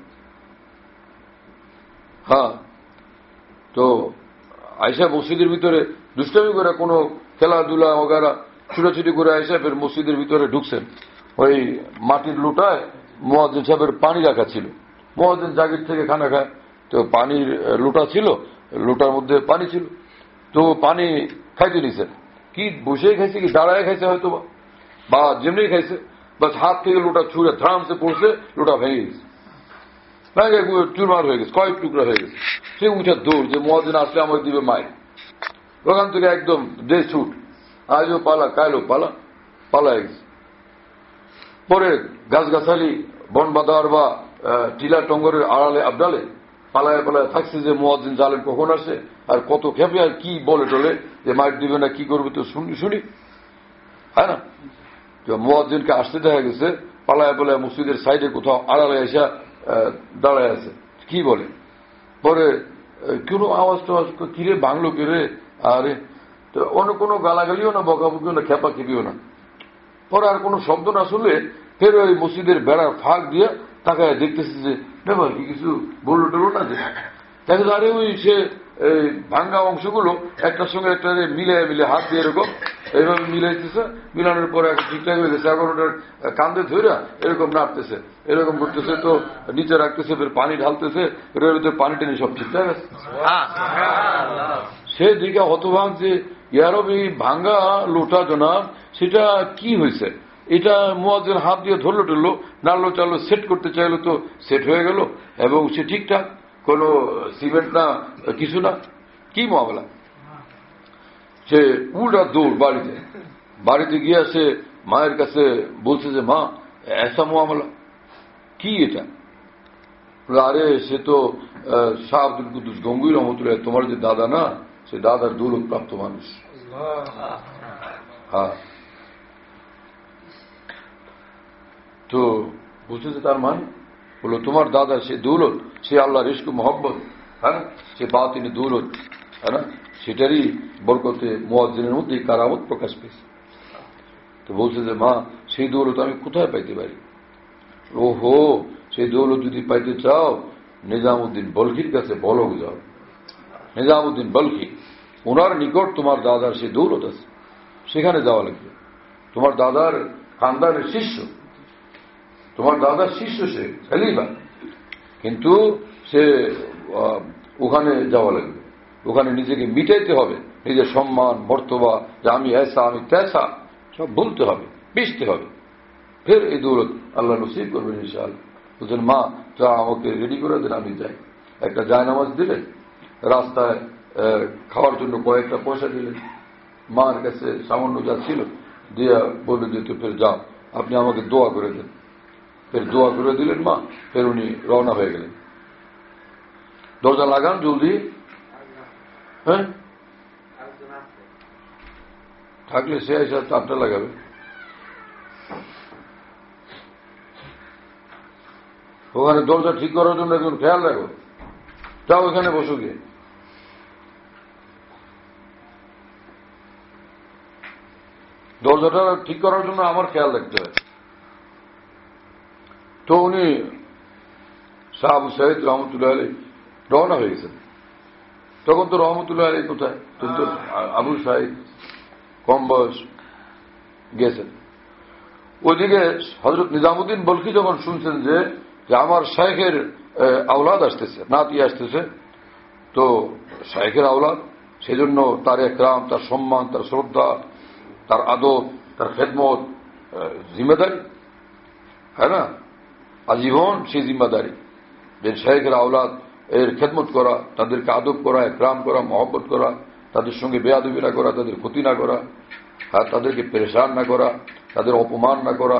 হ্যাঁ, তো আয়সা মসজিদের ভিতরে দুষ্টামি করে কোনো খেলাধুলা ওগারা ছুটাছুটি করে আয়সা ফের মসজিদের ভিতরে ঢুকছেন। ওই মাটির লোটায় মুয়াজ্জিন সাহেবের পানি রাখা ছিল, মুয়াজ্জিন জাগির থেকে খানা খায়, তো পানির লোটা ছিল, লোটার মধ্যে পানি ছিল, তো পানি খাইতে নিছেন, কি বসে খাইছে কি দাঁড়ায় খাইছে হয়তো বা যেমনি খাইছে, বাস হাত থেকে লোটা ছুঁড়ে ধ্রামসে পড়ছে, লোটা ভেঙে গেছে, চুরমার হয়ে গেছে, কয়েক টুকরা হয়ে গেছে। সে উঠে দৌড় যে মুয়াজ্জিন আসলে আমাকে দিবে মায়ের, ওখান থেকে একদম দে ছুট, আজও পালা কায়লো পালা, পালায় গেছে। পরে গাছগাছালি বন বাঁধার বা টিলা টঙ্গরের আড়ালে আবডালে পালায় পালায় থাকছে যে মুয়াজ্জিন জালেন কখন আসে আর কত খেপে আর কি বলে টলে যে মাইক দিবে না কি করবে, তো শুনি, হ্যাঁ না। তো মুয়াজ্জিনকে আসতে দেখা গেছে পালায় পালায় মসজিদের সাইডে কোথাও আড়ালে এসে দাঁড়ায় আছে, কি বলে, পরে কোনো আওয়াজ টাওয়াজ কিরে বাংলো কিরে, আরে তো অন্য কোনো গালাগালিও না, বকাবকিও না, খেপা খেপিও না। পরে আর কোনো শব্দ না শুনলে ফের ওই মসজিদের বেড়ার ফাঁক দিয়ে তাকায় দেখতেছে যে ব্যাপার কি কিছু বললো টলো না, যে দেখে আরে ওই সে ভাঙ্গা অংশগুলো একটার সঙ্গে একটা মিলে হাত দিয়ে এরকম এইভাবে মিলাইতেছে, মিলানোর পরে ঠিকঠাক হয়ে গেছে, এখন ওটার কান্দে ধরে এরকম নাড়তেছে, এরকম করতেছে, তো নিচে রাখতেছে, ফের পানি ঢালতেছে, এর ভিতরে পানি টেনে সব ঠিকঠাক আছে। সে দিকে হতভাগ যে ইয়ারব এই ভাঙ্গা লোটা জনাব সেটা কি হয়েছে, এটা মুয়াজ্জিন হাত দিয়ে ধরলো টরলো, নাড়লো চাললো, সেট করতে চাইলো, তো সেট হয়ে গেল এবং সে ঠিকঠাক, কোনো সিমেন্ট না কিছু না, কি মামলা। সে উল্টা দৌড় বাড়িতে গিয়ে সে মায়ের কাছে বলছে যে মা এসা মামলা কি এটা, আরে সে তো শাহ আব্দুল কুদ্দুস গঙ্গুই রহমতুল্লাহ তোমার যে দাদা না, সে দাদার দৌলত প্রাপ্ত মানুষ। হ্যাঁ, তো বুঝতেছে তার মানে বললো তোমার দাদা সে দৌলত, সে আল্লাহর ইশক মোহব্বত, হ্যাঁ সে বাতিনি দৌলত, হ্যাঁ না, সেটারই বরকতে মুয়াজ্জিনের মধ্যে কারামত প্রকাশ পেয়েছে। তো বলছে যে মা সেই দৌলত আমি কোথায় পাইতে পারি, ওহো সেই দৌলত যদি পাইতে চাও নিজামুদ্দিন বলখির কাছে বলো যাও, নিজামুদ্দিন বলখি ওনার নিকট তোমার দাদার সেই দৌলত আছে, সেখানে যাওয়া লাগবে, তোমার দাদার খানদানের শিষ্য, তোমার দাদার শিষ্য সে খলিফা, কিন্তু সে ওখানে যাওয়া লাগবে, ওখানে নিজেকে মিটাইতে হবে, নিজের সম্মান মর্তবা যে আমি এসা আমি তেসা সব ভুলতে হবে, পিছতে হবে, ফের এই দৌলত আল্লাহ নসিব করবেন ইনশাআল্লাহ। বুঝলেন মা যা আমাকে রেডি করে দেন, আমি যাই। একটা জায়নামাজ দিলেন, রাস্তায় খাওয়ার জন্য কয়েকটা পয়সা দিলেন, মার কাছে সামান্য যা ছিল দিয়া বলল যে তো ফের যাও, আপনি আমাকে দোয়া করে দেন। ফের দোয়া করে দিলেন মা, ফের উনি রওনা হয়ে গেলেন। দরজা লাগান জলদি, হ্যাঁ থাকলে সে এসে তাপটা লাগাবে। ওখানে দরজা ঠিক করার জন্য একজন খেয়াল রাখো, যাও এখানে বসো গিয়ে। দরজাটা ঠিক করার জন্য আমার খেয়াল রাখতে হয়। তো উনি শাহ আবু সাইদ রহমতুল্লাহ আলাইহি রওনা হয়ে গেছেন। তখন তো রহমতুল্লাহ আলী কোথায়, কিন্তু আবু সাইদ কম বয়স গেছেন। ওইদিকে হযরত নিজামুদ্দিন বলখি যখন শুনছেন যে আমার শাইখের আওলাদ আসতেছে, নাতি আসতেছে, তো শাইখের আওলাদ, সেজন্য তার একরাম, তার সম্মান, তার শ্রদ্ধা, তার আদব, তার খেদমত জিম্মেদারি, হ্যাঁ না, আজীবন সেই জিম্মেদারি যে শাইখের আওলাদ এর খেদমত করা, তাদেরকে আদব করা, একরাম করা, মহব্বত করা, তাদের সঙ্গে বেয়াদবি না করা, তাদের ক্ষতি না করা, আর তাদেরকে পেরেশান না করা, তাদের অপমান না করা,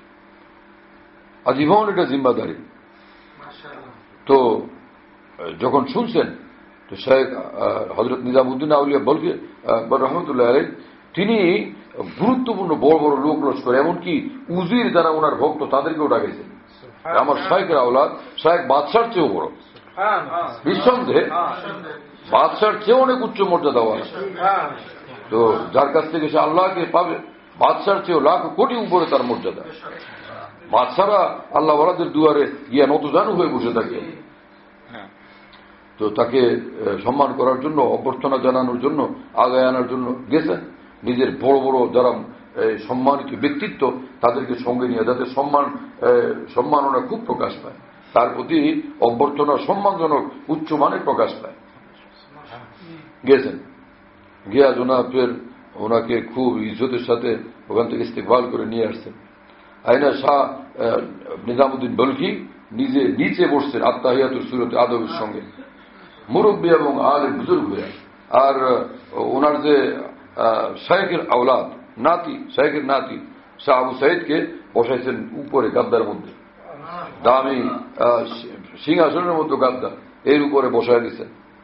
আজীবন এটা জিম্মেদারি। তো যখন শুনছেন তো শেখ হযরত নিজামুদ্দিন আউলিয়া বলকে রহমতুল্লাহ আলাইহ, তিনি গুরুত্বপূর্ণ বড় বড় লোক লস্কর, এমনকি উজির যারা ওনার ভক্ত তাদেরকেও ডাকেছেন। আমার শাইখের আওলাদ শাইখ বাদশার চেয়েও বড়, নিঃসন্দেহে বাদশার চেয়েও অনেক উচ্চ মর্যাদা আছে। তো যার কাছ থেকে সে আল্লাহকে পাবে, বাদশার চেয়েও লাখ কোটি উপরে তার মর্যাদা। বাদশারা আল্লাহ ওয়ালাদের দুয়ারে গিয়া নতজানু হয়ে বসে থাকে। তো তাকে সম্মান করার জন্য, অভ্যর্থনা জানানোর জন্য, আগায় আনার জন্য গেছেন। নিজের বড় বড় যারা সম্মানিত ব্যক্তিত্ব তাদেরকে সঙ্গে নিয়ে, যাতে সম্মাননা খুব প্রকাশ পায়, তার প্রতি অভ্যর্থনা সম্মানজনক উচ্চ মানের প্রকাশ পায়। গেছেন, গিয়া জনাবের ওনাকে খুব ইজ্জতের সাথে ওখান থেকে ইস্তেকবাল করে নিয়ে আসছেন। আইনা শাহ নিজামুদ্দিন বলখি নিজে নিচে বসছেন আত্তাহিয়াতুর সুরতে আদবের সঙ্গে, মুরব্বী এবং আলেম বুজুর্গ হয়ে। আর ওনার যে শাইখের আওলাদ নাতি, শাইখের নাতি শাহ আবু সাইদকে বসাইছেন উপরে গাদ্দার মধ্যে, দামি সিংহাসনের মতো গাদ্দা, এর উপরে বসায় দিচ্ছেন।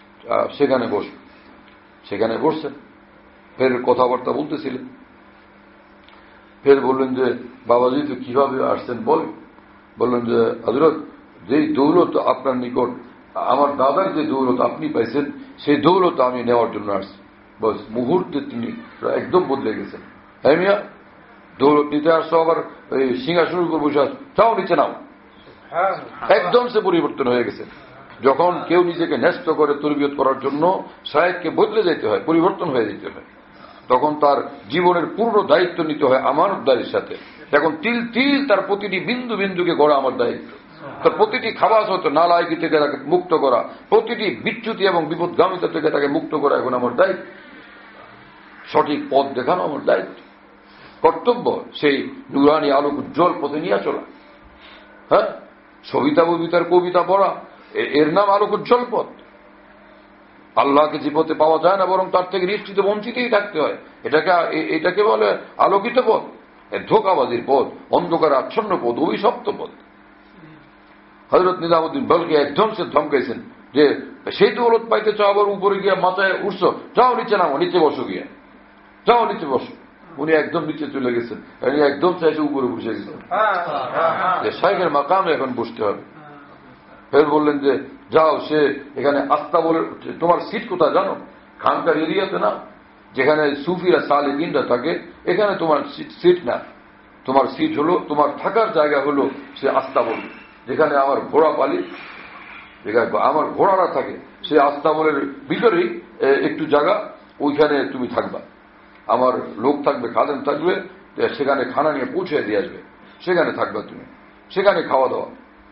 সেখানে বসছেন, ফের কথাবার্তা বলতেছিলেন। ফের বললেন যে বাবাজি তো কিভাবে আসছেন বললেন যে হযরত, যেই দৌলত আপনার নিকট, আমার দাদার যে দৌলত আপনি পাইছেন, সেই দৌলত আমি নেওয়ার জন্য আসছি। বস মুহূর্তে তিনি একদম বদলে গেছেন। হ্যাঁ মিয়া, দৌলত নিতে আসছো, আবার সিংহাসনের উপর বসে আসছো, যাও নিচে নাও। একদম সে পরিবর্তন হয়ে গেছে। যখন কেউ নিজেকে ন্যস্ত করে তরবিয়ত করার জন্য শায়েখকে বদলে যেতে হয়, পরিবর্তন হয়ে যেতে হয়, তখন তার জীবনের পূর্ণ দায়িত্ব নিতে হয় আমানতদারির সাথে। এখন তিল তিল তার প্রতিটি বিন্দু বিন্দুকে গড়া আমার দায়িত্ব। তার প্রতিটি খাবাস হতো নালায়কি থেকে তাকে মুক্ত করা, প্রতিটি বিচ্যুতি এবং বিপদগামিতা থেকে তাকে মুক্ত করা এখন আমার দায়িত্ব। সঠিক পথ দেখানো আমার দায়িত্ব, কর্তব্য সেই নুরানি আলোক উজ্জ্বল পথে নিয়ে চলা। হ্যাঁ, সবিতা ববিতার কবিতা পড়া, এর নাম আলোক উজ্জ্বল পথ। আল্লাহকে যে পথে পাওয়া যায় না, বরং তার থেকে নিশ্চিত বঞ্চিতই থাকতে হয়। এটাকে বলে আলোকিত পথ। ধোঁকাবাজির পথ, অন্ধকার আচ্ছন্ন পথ, অভিশপ্ত পথ। হযরত নিজামুদ্দিন বলকে একদম সে ধমকাইছেন যে সেই দৌলত পাইতে চাও, আবার উপরে গিয়া মাথায় উঠছো, যাও নিচে নামো, নিচে বসো, গিয়া যাও নিচে বসো। উনি একদম নিচে চলে গেছেন, একদম চাইছে উপরে বসে গেছেন। শাইখের মাকামে এখন বসতে হবে। ফের বললেন যে যাও, সে এখানে আস্তা বলে, তোমার সিট কোথায় জানো? খানকার এরিয়াতে না, যেখানে সুফিরা সালেকিনরা থাকে, এখানে তোমার সিট না। তোমার সিট হলো, তোমার থাকার জায়গা হলো সে আস্তাবল, যেখানে আমার ঘোড়া পালি, যেখানে আমার ঘোড়ারা থাকে, সে আস্তাবলের ভিতরেই একটু জায়গা, ওইখানে তুমি থাকবা। আমার লোক থাকবে, খাদেম থাকবে, সেখানে খানা নিয়ে পৌঁছে দিয়ে আসবে, সেখানে থাকবা তুমি, সেখানে খাওয়া দাওয়া।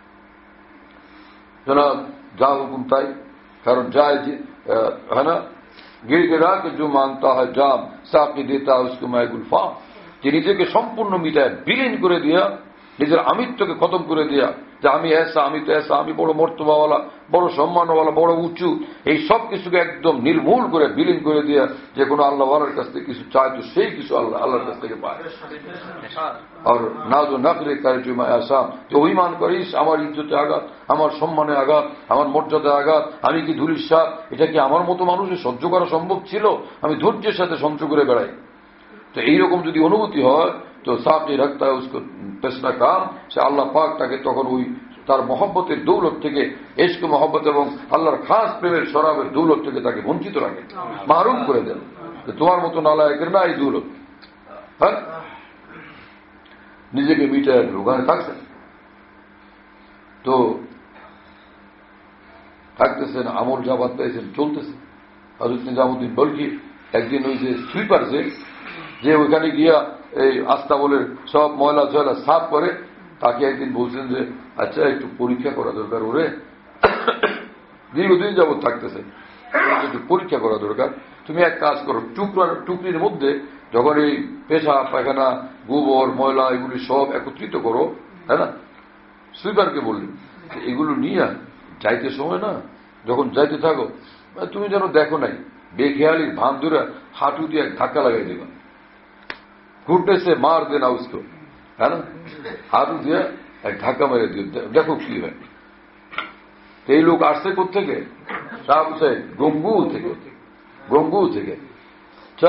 জনাব যা হুকুম তাই, কারণ যায় হ্যাঁ না, গিরগিরা কে जो मांगता है जाम साकी देता है उसको मैं गुलफाम। যে নিজেকে সম্পূর্ণ মিটায়, বিলীন করে দিয়া, নিজের আমিত্বকে খতম করে দিয়া, যে আমি এসা, আমি তো এসা, আমি বড় মর্তবাওয়ালা, বড় সম্মানওয়ালা, বড় উঁচু, এই সব কিছুকে একদম নির্মূল করে বিলীন করে দিয়া, যে কোনো আল্লাহওয়ালার কাছ থেকে কিছু চায় তো সেই কিছু আল্লাহর কাছ থেকে পায়। আর নাজো নাকরে কারিজুমা আসাম, যে অভিমান করিস আমার ইজ্জতে আঘাত, আমার সম্মানে আঘাত, আমার মর্যাদায় আঘাত, আমি কি ধুলিস্বাদ, এটা কি আমার মতো মানুষের সহ্য করা সম্ভব ছিল? আমি ধৈর্যের সাথে সহ্য করে বেড়াই। তো এইরকম যদি অনুভূতি হয়, তো সাকি রাখতে হয় উসকো পেশনা কাম, সে আল্লাহ পাক তাকে তখন ওই তার মহব্বতের দৌলত থেকে, এশক মহব্বত এবং আল্লাহর খাস প্রেমের শরাবের দৌলত থেকে তাকে বঞ্চিত রাখে, মাহরুম করে দেন। তোমার মতো নালায়েকের না এই দৌলত। হ্যাঁ, নিজেকে মিটায় ওখানে থাকছেন, তো থাকতেছেন, আমল জাবাত পেয়েছেন, চলতেছে। হযরত নিজামুদ্দিন বলকি একদিন ওই যে সুইপার যে ওইখানে গিয়া এই আস্তাবলের সব ময়লা ঝয়লা সাফ করে, তাকে একদিন বলছেন যে আচ্ছা একটু পরীক্ষা করা দরকার, ওরে দীর্ঘদিন যাবৎ থাকতেছে, একটু পরীক্ষা করা দরকার। তুমি এক কাজ করো, টুকরির মধ্যে যখন এই পেশা পায়খানা গোবর ময়লা এগুলি সব একত্রিত করো, তাই না? সুইপারকে বললেন এগুলো নিয়ে যাইতে সময় না, যখন যাইতে থাকো তুমি যেন দেখো নাই, বেখেয়ালির ভান ধরে হাঁটু দিয়ে এক ধাক্কা লাগাই দেবা, ঘুরতেছে মার দেনা উস্তো, হ্যাঁ না, হাঁটু দিয়ে এক ধাক্কা মেরে দিও, দেখো কি হয়। এই লোক আসছে কোথেকে? গঙ্গু থেকে। আচ্ছা,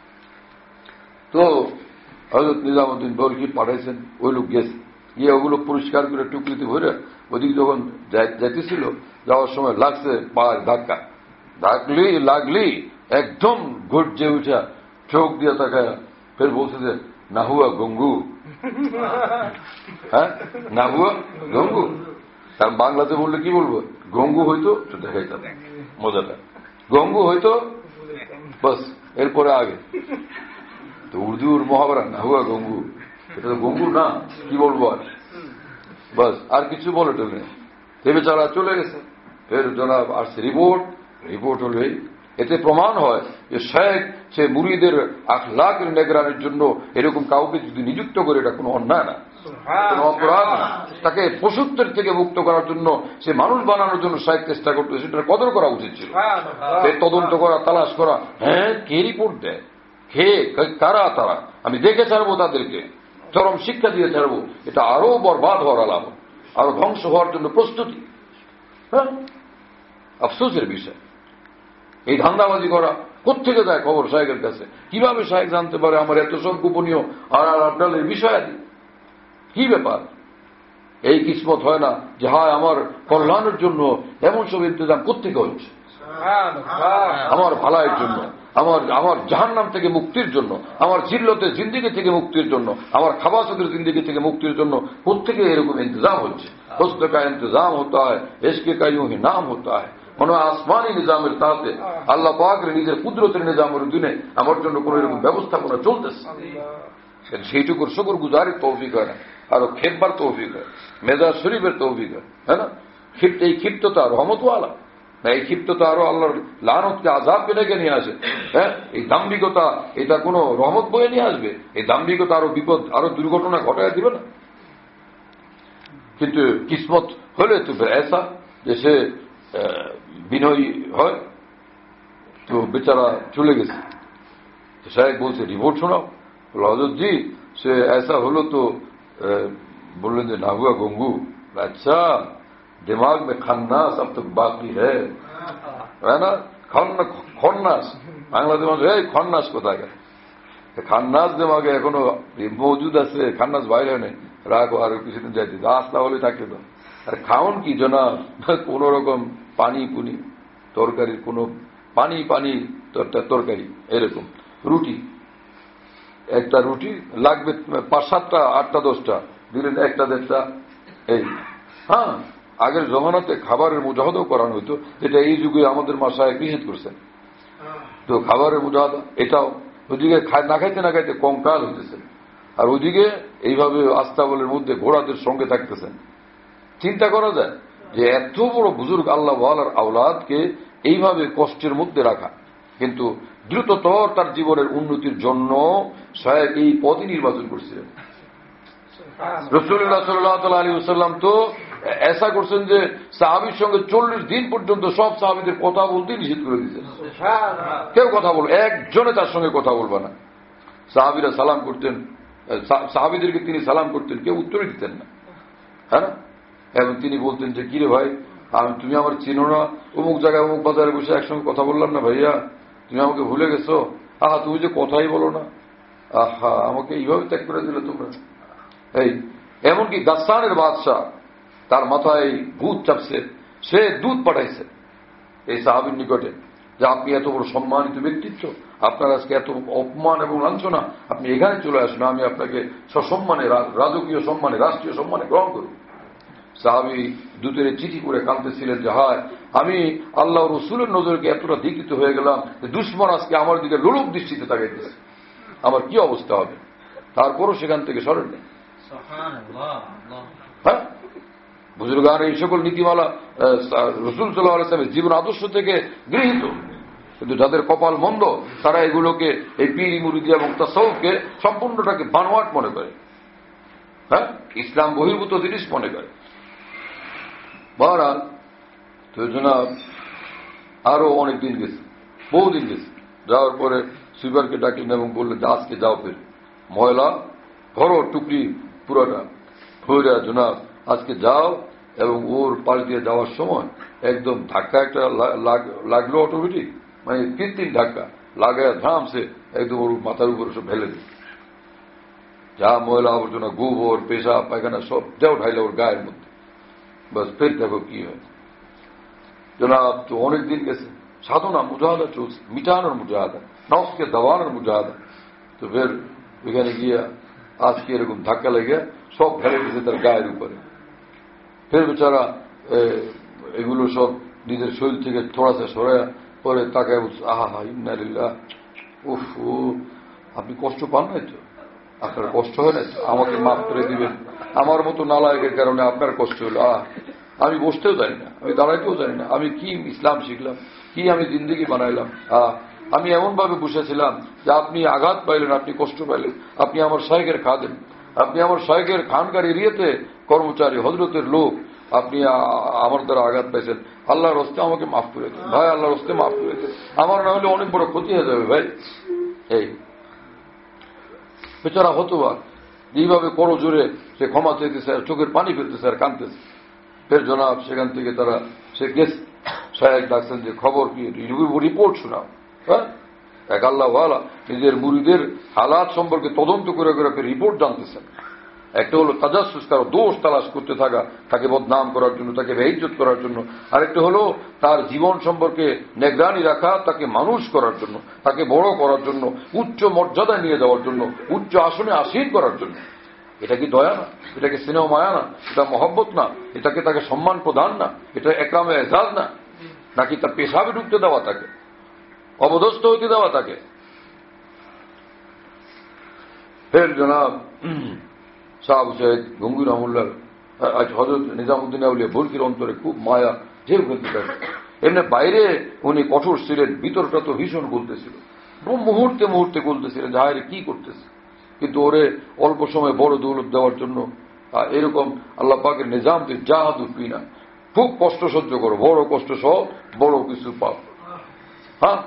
তো হযরত নিজামুদ্দিন বলকি পাঠাইছেন, ওই লোক গেছে, গিয়ে ওগুলো পরিষ্কার করে টুকরিতে ভরে ওদিকে যখন যাইতেছিল, যাওয়ার সময় লাগছে পায়ের ধাক্কা, লাগলি একদম ঘুরছে উঠা চোখ দিয়ে তাকায় ফের বলছে যে না হুয়া গঙ্গু। হ্যাঁ, না হুয়া গঙ্গু। কারণ বাংলাতে বললে কি বলবো, গঙ্গু হইতো, দেখাইতাম মজাটা, গঙ্গু হইতো বাস, এরপরে আগে তো উর্দুর মহাবরা না হুয়া গঙ্গু, এটা তো গঙ্গু না, কি বলবো আর, বাস আর কিছু বলে টেলে সে বেচারা চলে গেছে। ফের জনাব আসছে রিপোর্ট হলে এতে প্রমাণ হয় যে শেখ সে মুরিদের আখলাকের নিগরানির জন্য এরকম কাউকে যদি নিযুক্ত করে এটা কোনো অন্যায় না, কোনো অপরাধ না। তাকে পশুত্বের থেকে মুক্ত করার জন্য, সে মানুষ বানানোর জন্য শেখ চেষ্টা করতে, সেটা কদর করা উচিত ছিল। তদন্ত করা, তালাশ করা, হ্যাঁ কে রিপোর্ট দেয়, কারা তারা, আমি দেখে ছাড়বো তাদেরকে, চরম শিক্ষা দিয়ে ছাড়বো, এটা আরো বরবাদ হওয়ার আলামত, আরো ধ্বংস হওয়ার জন্য প্রস্তুতি। হ্যাঁ, আফসোসের বিষয় এই ধান্দাবাজি করা। কোথেকে যায় খবর শাহেকের কাছে? কিভাবে শাহেক জানতে পারে আমার এত সব গোপনীয় আর আপনাদের বিষয়? কি ব্যাপার? এই কিসমত হয় না যে হয় আমার কল্যাণের জন্য এমন সব ইন্তজাম কোথেকে হচ্ছে, আমার ভালাইয়ের জন্য, আমার জাহান্নাম থেকে মুক্তির জন্য, আমার জিল্লতের জিন্দিগি থেকে মুক্তির জন্য, আমার খাবাসতের জিন্দিগি থেকে মুক্তির জন্য কোথেকে এরকম ইন্তজাম হচ্ছে? হোস্ত কা ইন্তজাম হতা হয়, এশকে কা ইউঁ হি নাম হতা হয়। মনে হয় আসমানি নিজামের তাতে আল্লাহ পাকের নিজের কুদরতের নিজামের দিনে আমার জন্য কোন এরকম ব্যবস্থাপনা চলতেছে, সেইটুকুর শুকর গুজারের তৌফিক হয় না, আরো খেপবার তৌফিক হয়, মেজাজ শরীফের তৌফিক হয়, হ্যাঁ না? এই ক্ষিপ্ততা রহমতওয়ালা না, এই ক্ষিপ্ততা আরো আল্লাহর লানতকে আযাবকে ডেকে নিয়ে আসে। হ্যাঁ, এই দাম্ভিকতা এটা কোনো রহমত বয়ে নিয়ে আসবে? এই দাম্ভিকতা আরো বিপদ, আরো দুর্ঘটনা ঘটায় দিবে না? কিন্তু কিসমত হলে তো এসা যে সে বিনয়ী হয়, তো বেচারা চলে গেছে। সাহেব বলছে রিপোর্ট শোনাও। হযরত জি সে ऐसा হলো তো বললেন যে না হুয়া গঙ্গু। আচ্ছা, दिमाग में खन्नास अब तक बाकी है ना? খন্নাস বাংলাদেশ এই খন্নাস কোথায় গেল? খান্নাস দিমাগে এখনো মজুদ আছে, খান্নাস বাইরে নেই, রাখো আর কিছুদিন যাইতে আস্তা হলে থাকলে তো। আর খাওন কি জনাব, কোন রকম পানি পুনি তরকারি, কোন পানি তরকারি, এরকম রুটি, একটা রুটি লাগবে 5-7টা 8টা 10টা, দিলেন 1টা 1.5টা। এই হ্যাঁ, আগের জমানাতে খাবারের মুজাহাদাও করানো হইতো, যেটা এই যুগে আমাদের মাসায় নিষেধ করছেন। তো খাবারের মুজাহাদা এটাও, ওইদিকে না খাইতে কঙ্কাল হইতেছেন, আর ওইদিকে এইভাবে আস্তাবলের মধ্যে ঘোড়াদের সঙ্গে থাকতেছেন। চিন্তা করা যায় যে এত বড় বুজুর্গ আল্লাহ ওয়ালার আওলাদকে এইভাবে কষ্টের মধ্যে রাখা, কিন্তু দ্রুততর তার জীবনের উন্নতির জন্য সাহেব এই পথই নির্বাচন করছিলেন। রাসূলুল্লাহ সাল্লাল্লাহু আলাইহি ওয়াসাল্লাম তো এসা করছেন যে সাহাবীর সঙ্গে 40 দিন পর্যন্ত সব সাহাবীদের কথা বলতে নিষেধ করে দিয়েছেন। কেউ কথা বলবে, একজনে তার সঙ্গে কথা বলবে না। সাহাবীরা সালাম করতেন, সাহাবীদেরকে তিনি সালাম করতেন, কেউ উত্তরই দিতেন না, হ্যাঁ না? এবং তিনি বলতেন যে কিরে ভাই, তুমি আমার চিনো না? অমুক জায়গায় অমুক বাজারে বসে একসঙ্গে কথা বললাম না ভাইয়া, তুমি আমাকে ভুলে গেছো? আহা, তুমি যে কথাই বলো না, আহা আমাকে এইভাবে ত্যাগ করে দিলে তোমরা। এই এমনকি গাসসানের বাদশাহ, তার মাথায় ভূত চাপছে, সে দুধ পাঠাইছে এই সাহাবীর নিকটে যে আপনি এত বড় সম্মানিত ব্যক্তিত্ব, আপনার আজকে এত অপমান এবং লাঞ্ছনা, আপনি এখানে চলে আসুন, আমি আপনাকে সসম্মানে, রাজকীয় সম্মানে, রাষ্ট্রীয় সম্মানে গ্রহণ করুন। সাহাবী দূতের চিঠি করে কাঁদতেছিলেন যে হায় আমি আল্লাহ রসুলের নজরকে এতটা দীক্ষিত হয়ে গেলাম যে দুশ্মন আজকে আমার দিকে লোলুপ দৃষ্টিতে তাকাইতেছে, আমার কি অবস্থা হবে। তারপরও সেখান থেকে সরেন নেই। হ্যাঁ, বুজুর্গান এই সকল নীতিমালা রসুল সাল্লাল্লাহু আলাইহি ওয়াসাল্লামের জীবন আদর্শ থেকে গৃহীত, কিন্তু যাদের কপাল মন্দ তারা এগুলোকে এই পীর মুরিদি এবং তাসাউফকে সম্পূর্ণটাকে বানোয়াট মনে করে, হ্যাঁ, ইসলাম বহির্ভূত জিনিস মনে করে। বহরহাল তো জনাব আরো অনেক দিন গেছে, বহুদিন গেছে। যাওয়ার পরে সুইপারকে ডাকলেন এবং বললেন আজকে যাও, ফের ময়লা ঘর টুকরি পুরোটা ভৈরা জনাব আজকে যাও, এবং ওর পাশ দিয়ে যাওয়ার সময় একদম ধাক্কা একটা লাগলো অটোমেটিক, মানে কৃত্রিম ধাক্কা লাগায় ধামসে একদম ওর মাথার উপরে সব ঢেলে দিল, যা ময়লা আবর্জনা গোবর পেশাব পায়খানা সব যাও ঢাইলে ওর গায়ের মধ্যে। বাস ফের দেখো কি হয় জনাব। তো অনেক দিন গেছে, সাধনা মুজাহাদা চলছে, মিটানোর মুজাহাদা, নফসকে দাবানোর মুজাহাদা। তো ফের ওইখানে গিয়া আজকে এরকম ধাক্কা লেগে সব ফেলে দিয়েছে তার গায়ের উপরে। ফের বেচারা এগুলো সব নিজের শরীর থেকে থোড়াসা সরাইয়া পরে তাকায় বলছে আহা ইন্নালিল্লাহ, উফ, আপনি কষ্ট পান নাই তো, আপনার কষ্ট হয় না, আমাকে মাফ করে দিবেন, আমার মতো নালায়কের কারণে আপনার কষ্ট হলো। আমি বসতেও জানি না, আমি দাঁড়াইতেও জানি না, আমি কি ইসলাম শিখলাম, কি আমি জিন্দেগি বানাইলাম। আমি এমন ভাবে বসেছিলাম যে আপনি আঘাত পাইলেন, আপনি কষ্ট পাইলেন, আপনি আমার শাইখের খাদেম, আপনি আমার শাইখের খানকার এরিয়াতে কর্মচারী, হজরতের লোক, আপনি আমার দ্বারা আঘাত পাইছেন, আল্লাহর হস্তে আমাকে মাফ করে দেন ভাই, আল্লাহর হস্তে মাফ করে দেন, আমার না হলে অনেক বড় ক্ষতি হয়ে যাবে ভাই। এই বেচারা হতবাক, যেইভাবে করো জোরে সে ক্ষমা চাইতেছে আর চোখের পানি ফেলতেছে আর কাঁদতেছে। ফের জনাব সেখান থেকে তারা সে গেছে, শায়েখ ডাকছেন যে খবর কি, রিপোর্ট শোনাও। হ্যাঁ, এক আল্লাহওয়ালা নিজের মুরিদের হালাত সম্পর্কে তদন্ত করে করে ফের রিপোর্ট জানতেছেন। একটা হলো তাজাসসুস, কারো দোষ তালাশ করতে থাকা, তাকে বদনাম করার জন্য, তাকে বেইজ্জত করার জন্য। আরেকটা হলো তার জীবন সম্পর্কে নিগরানি রাখা, তাকে মানুষ করার জন্য, তাকে বড় করার জন্য, উচ্চ মর্যাদায় নিয়ে যাওয়ার জন্য, উচ্চ আসনে আসীন করার জন্য। এটা কি দয়া না? এটা কি স্নেহ মায়া না? এটা মহব্বত না? এটাকে তাকে সম্মান প্রদান না? এটা একরামে এজাজ না? নাকি তার পেশাবে ঢুকতে দেওয়া, তাকে অবদস্থ হইতে দেওয়া তাকে? ফের জনাব শাহ হুসাইন গঙ্গুর রহমুল্লাহ আজ হযরত নিজামুদ্দিন আউলিয়া বলকির অন্তরে খুব মায়া ঢেউ ফেলতে থাকে। এমনি বাইরে উনি কঠোর ছিলেন, ভিতরটা তো ভীষণ বলতেছিল, মুহূর্তে মুহূর্তে বলতেছিলেন যে হায়রে কি করতেছে। কিন্তু ওরে অল্প সময় বড় দৌলত দেওয়ার জন্য এরকম আল্লাহ পাকের নিজাম তুই জাহাদু পিনা, খুব কষ্ট সহ্য করো, বড় কষ্ট সহ বড় কিছু পাও। হ্যাঁ,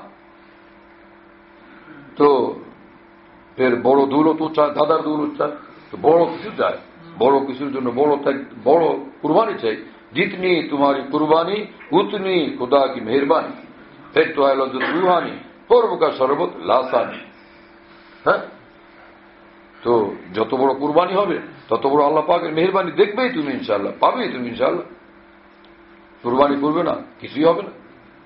তো ফের বড় দৌলত চায়, দাদার দৌলত চায়, তো বড় কিছু চায়, বড় কিছুর জন্য বড় কুরবানি চাই। জিতনি তোমারি কুরবানি উতনি খুদা কি মেহরবানি, ফের তো আয় লজ্জত রুহানি পর্ব কা শরবত লাসানি। হ্যাঁ, তো যত বড় কুরবানি হবে তত বড় আল্লাহ পাকের মেহরবানি দেখবেই তুমি ইনশাআল্লাহ, পাবেই তুমি ইনশাআল্লাহ। কুরবানি করবে না, কিছুই হবে না।